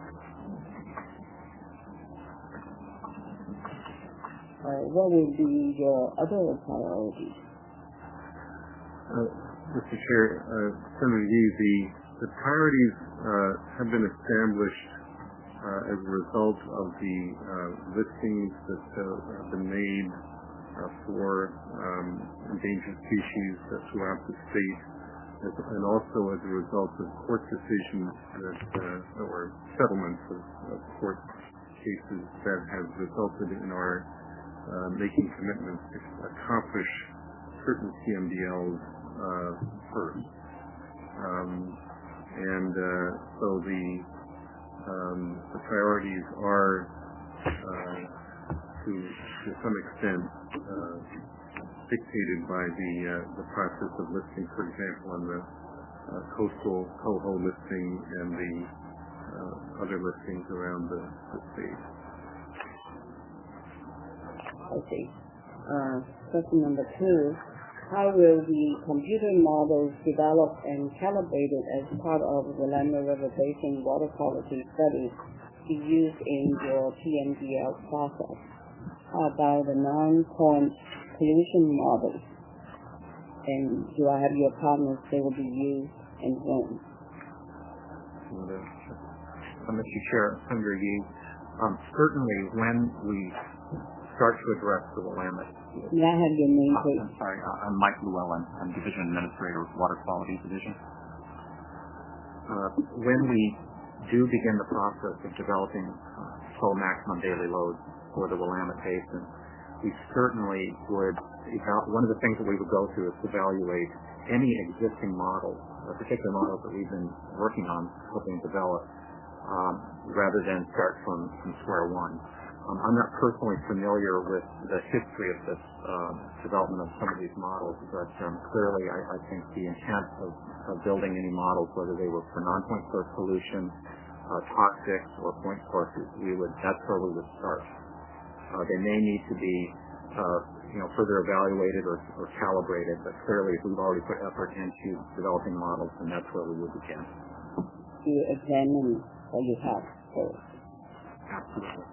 Speaker 8: Uh, what will be your other priorities?
Speaker 6: Uh, Mister Chair, uh, Senator Yee, the, the priorities uh, have been established uh, as a result of the uh, listings that uh, have been made uh, for um, endangered species uh, throughout the state, as, and also as a result of court decisions that, uh, or settlements of, of court cases that have resulted in our uh, making commitments to accomplish certain T M D Ls uh, first. Um, and uh, so the, um, the priorities are uh, to, to some extent uh, dictated by the, uh, the process of listing, for example, on the uh, coastal coho listing and the uh, other listings around the, the state.
Speaker 8: Okay. Uh, question number two, how will the computer models developed and calibrated as part of the Willamette River Basin water quality study be used in your T M D L process? How about the non-point pollution models? And do I have your partners they will be used and when?
Speaker 7: Uh, Mister Chair, Senator Yee, um, certainly when we start to address the Willamette.
Speaker 8: May I have your name, please?
Speaker 7: I'm sorry, uh, I'm Mike Llewellyn. I'm Division Administrator of Water Quality Division. Uh, when we do begin the process of developing uh, full maximum daily loads for the Willamette Basin, we certainly would, eval- one of the things that we would go through is evaluate any existing models, uh, particular models that we've been working on, helping develop, um, rather than start from, from square one. Um, I'm not personally familiar with the history of this um, development of some of these models, but um, clearly I, I think the intent of, of building any models, whether they were for non-point source pollution, uh, toxics, or point sources, we would that's where we would start. Uh, they may need to be uh, you know, further evaluated or, or calibrated, but clearly if we've already put effort into developing models, then that's where we would begin.
Speaker 8: You examine what you have first.
Speaker 7: Absolutely.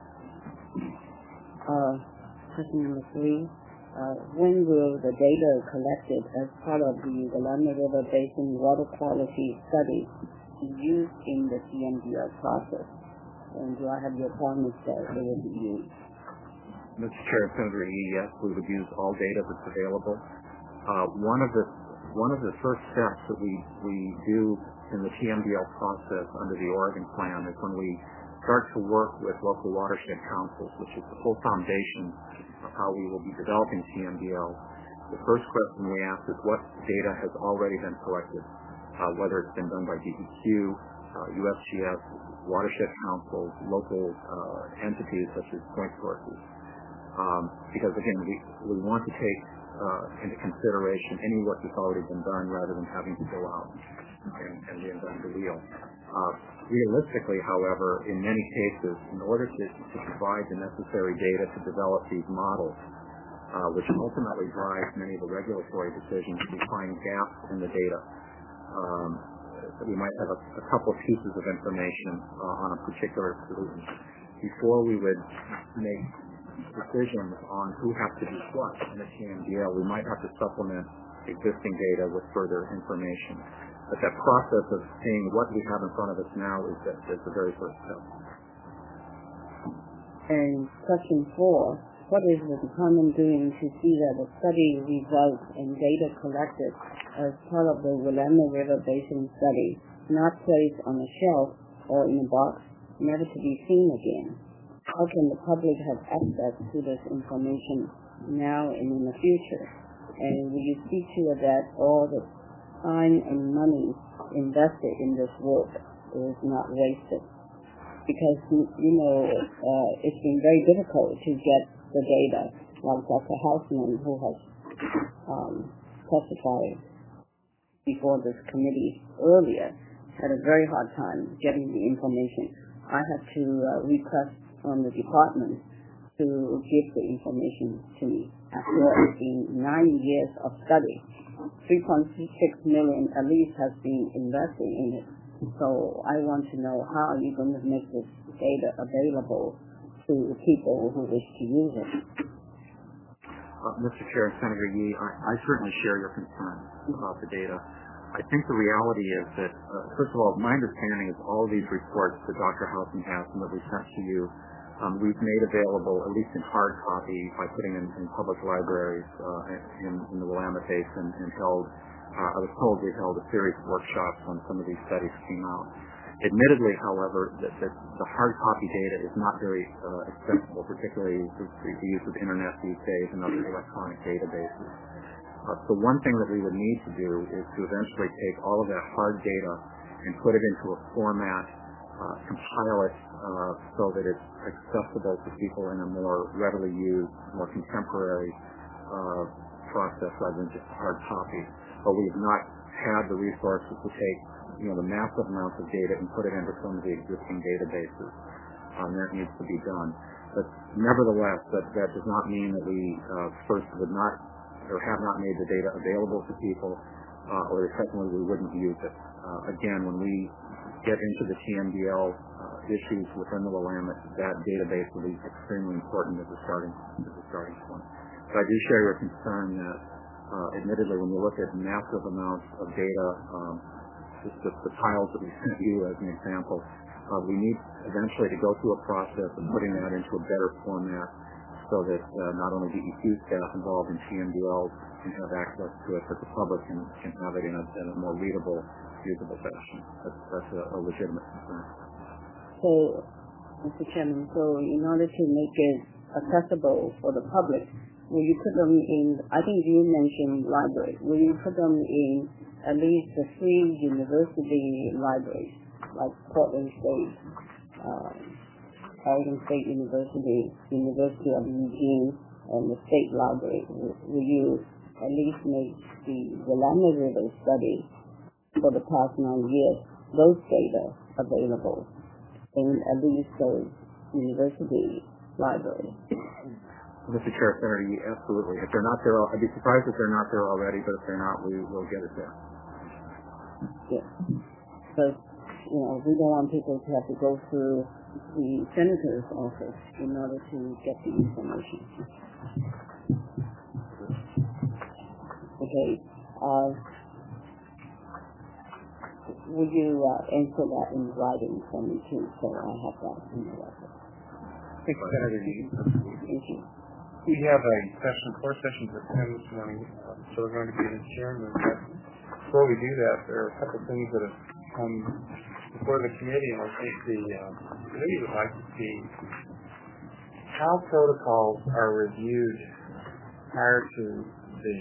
Speaker 8: Uh, question number three, uh, when will the data collected as part of the Willamette River Basin water quality study be used in the T M D L process? And do I have your promise that it will be used?
Speaker 7: Mister Chair, Senator Yee, yes, we would use all data that's available. Uh, one of the one of the first steps that we, we do in the T M D L process under the Oregon Plan is when we start to work with local watershed councils, which is the full foundation of how we will be developing T M D L. The first question we ask is what data has already been collected, uh, whether it's been done by D E Q, uh, U S G S, watershed councils, local uh, entities such as point sources. Um, because again, we, we want to take uh, into consideration any work that's already been done rather than having to go out and, and reinvent the wheel. Uh, realistically, however, in many cases, in order to, to provide the necessary data to develop these models, uh, which ultimately drives many of the regulatory decisions, we find gaps in the data. Um, we might have a, a couple of pieces of information uh, on a particular pollutant. Before we would make decisions on who has to do what in a T M D L, we might have to supplement existing data with further information. But that process of seeing what we have in front of us now is the, is the very first step.
Speaker 8: And question four, what is the department doing to see that the study results and data collected as part of the Willamette River Basin study not placed on a shelf or in a box, never to be seen again? How can the public have access to this information now and in the future? And will you see to it that all the time and money invested in this work is not wasted? Because, you know, uh, it's been very difficult to get the data, like Doctor Hausman, who has um, testified before this committee earlier, had a very hard time getting the information. I had to uh, request from the department to give the information to me after it being nine years of study three point six million at least has been invested in it. So I want to know how you're going to make this data available to people who wish to use it.
Speaker 7: Uh, Mister Chair, Senator Yee, I, I certainly share your concerns about the data. I think the reality is that, uh, first of all, my understanding is all of these reports that Doctor Housen has and that we sent to you, um, we've made available, at least in hard copy, by putting in, in public libraries uh, in, in the Willamette Basin and held, uh, I was told we held a series of workshops when some of these studies came out. Admittedly, however, that, that the hard copy data is not very uh, accessible, particularly with the use of internet these days and other electronic databases. Uh, so one thing that we would need to do is to eventually take all of that hard data and put it into a format, uh, compile it uh, so that it's accessible to people in a more readily used, more contemporary uh, process rather than just a hard copy. But we have not had the resources to take, you know, the massive amounts of data and put it into some of the existing databases. Um, that needs to be done. But nevertheless, that, that does not mean that we uh, first would not or have not made the data available to people, uh, or secondly, we wouldn't use it. Uh, again, when we get into the T M D L uh, issues within the Willamette, that database will be extremely important as a starting, as a starting point. But I do share your concern that, uh, admittedly, when you look at massive amounts of data, um, just the, the piles that we sent you as an example, uh, we need eventually to go through a process of putting that into a better format so that uh, not only D E Q staff involved in T M D L can have access to it, but the public can, can have it in a, in a more readable, usable fashion. That's, that's a, a legitimate concern.
Speaker 8: So, Mister Chairman, so in order to make it accessible for the public, will you put them in, I think you mentioned libraries, will you put them in at least the three university libraries, like Portland State, uh, Oregon State University, University of Eugene, and the State Library? Will you at least make the Willamette River study for the past nine years, those data available in at least those university libraries?
Speaker 7: Mister Chair, Senator Yee, absolutely. If they're not there, I'd be surprised if they're not there already, but if they're not, we will get it there.
Speaker 8: Yes. But, you know, we don't want people to have to go through the senator's office in order to get the information. Okay. Uh, would you uh, answer that in writing for me too, so I have that in the record?
Speaker 1: Thank you, Senator Yee.
Speaker 8: Thank you.
Speaker 1: We have a session, four sessions at ten this morning, uh, so we're going to be adjourned. Before we do that, there are a couple of things that have come before the committee, and I think the uh, committee would like to see how protocols are reviewed prior to the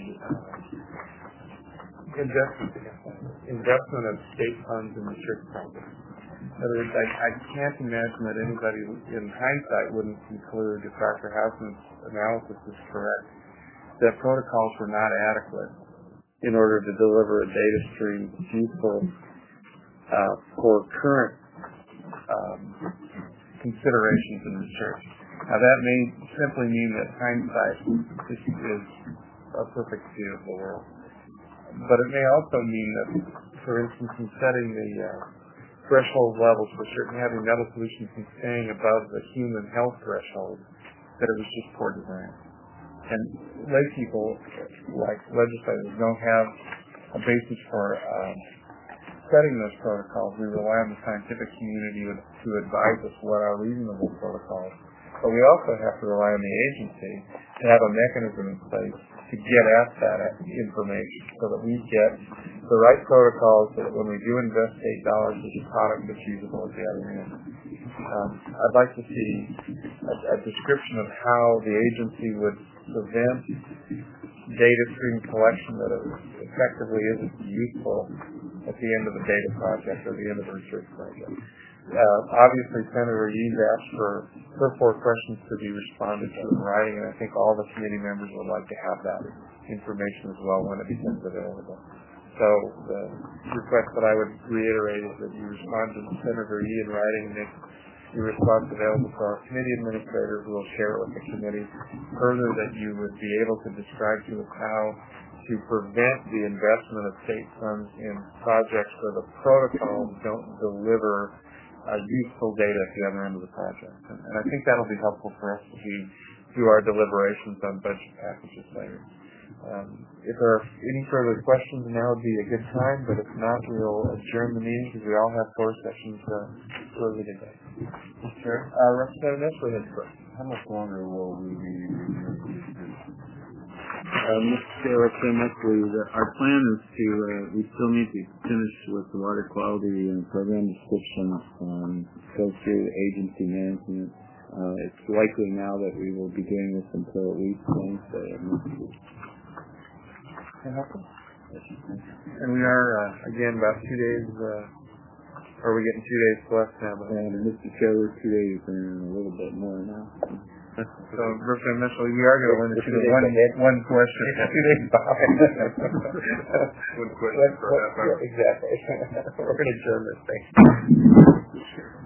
Speaker 1: uh, investment investment of state funds in the church program. In other words, I, I can't imagine that anybody in hindsight wouldn't conclude, if Doctor Housen's analysis is correct, that protocols were not adequate in order to deliver a data stream that's useful uh, for current um, considerations in the church. Now, that may simply mean that hindsight is, is a perfect view of the world. But it may also mean that, for instance, in setting the uh, threshold levels for certain having metal solutions and staying above the human health threshold, that it was just poor design. And lay people, like legislators, don't have a basis for um, setting those protocols. We rely on the scientific community to advise us what are reasonable protocols. But we also have to rely on the agency to have a mechanism in place to get at that information so that we get the right protocols so that when we do invest state dollars, there's a product that's usable at the other end. Um, I'd like to see a, a description of how the agency would prevent data stream collection that effectively isn't useful at the end of the data project or the end of the research project. Uh, obviously, Senator Yee's asked for her four questions to be responded to in writing, and I think all the committee members would like to have that information as well when it becomes available. So the request that I would reiterate is that you respond to Senator Yee in writing and make your response available to our committee administrator who will share it with the committee. Further, that you would be able to describe to us how to prevent the investment of state funds in projects where the protocols don't deliver uh, useful data at the other end of the project. And, and I think that'll be helpful for us as we do our deliberations on budget packages later. Um, if there are any further questions, now would be a good time, but if not, we'll adjourn the meeting because we all have four sessions uh, shortly today. Mister Chair, uh, Representative Nestle has a question.
Speaker 3: How much longer will we be reviewing this?
Speaker 2: Uh, Mister Chair, Representative Nestle, our plan is to, uh, we still need to finish with the water quality and program description, um, go through agency management. Uh, it's likely now that we will be doing this until at least Wednesday of next week.
Speaker 1: And we are, uh, again, about two days, uh, or we're getting two days left now. But
Speaker 2: and Mister Chair, we're two days and a little bit more now.
Speaker 1: So, Representative Mitchell, we are going to limit you to one, one question. Two days behind.
Speaker 6: One question per half hour.
Speaker 1: Exactly. We're going to adjourn this thing.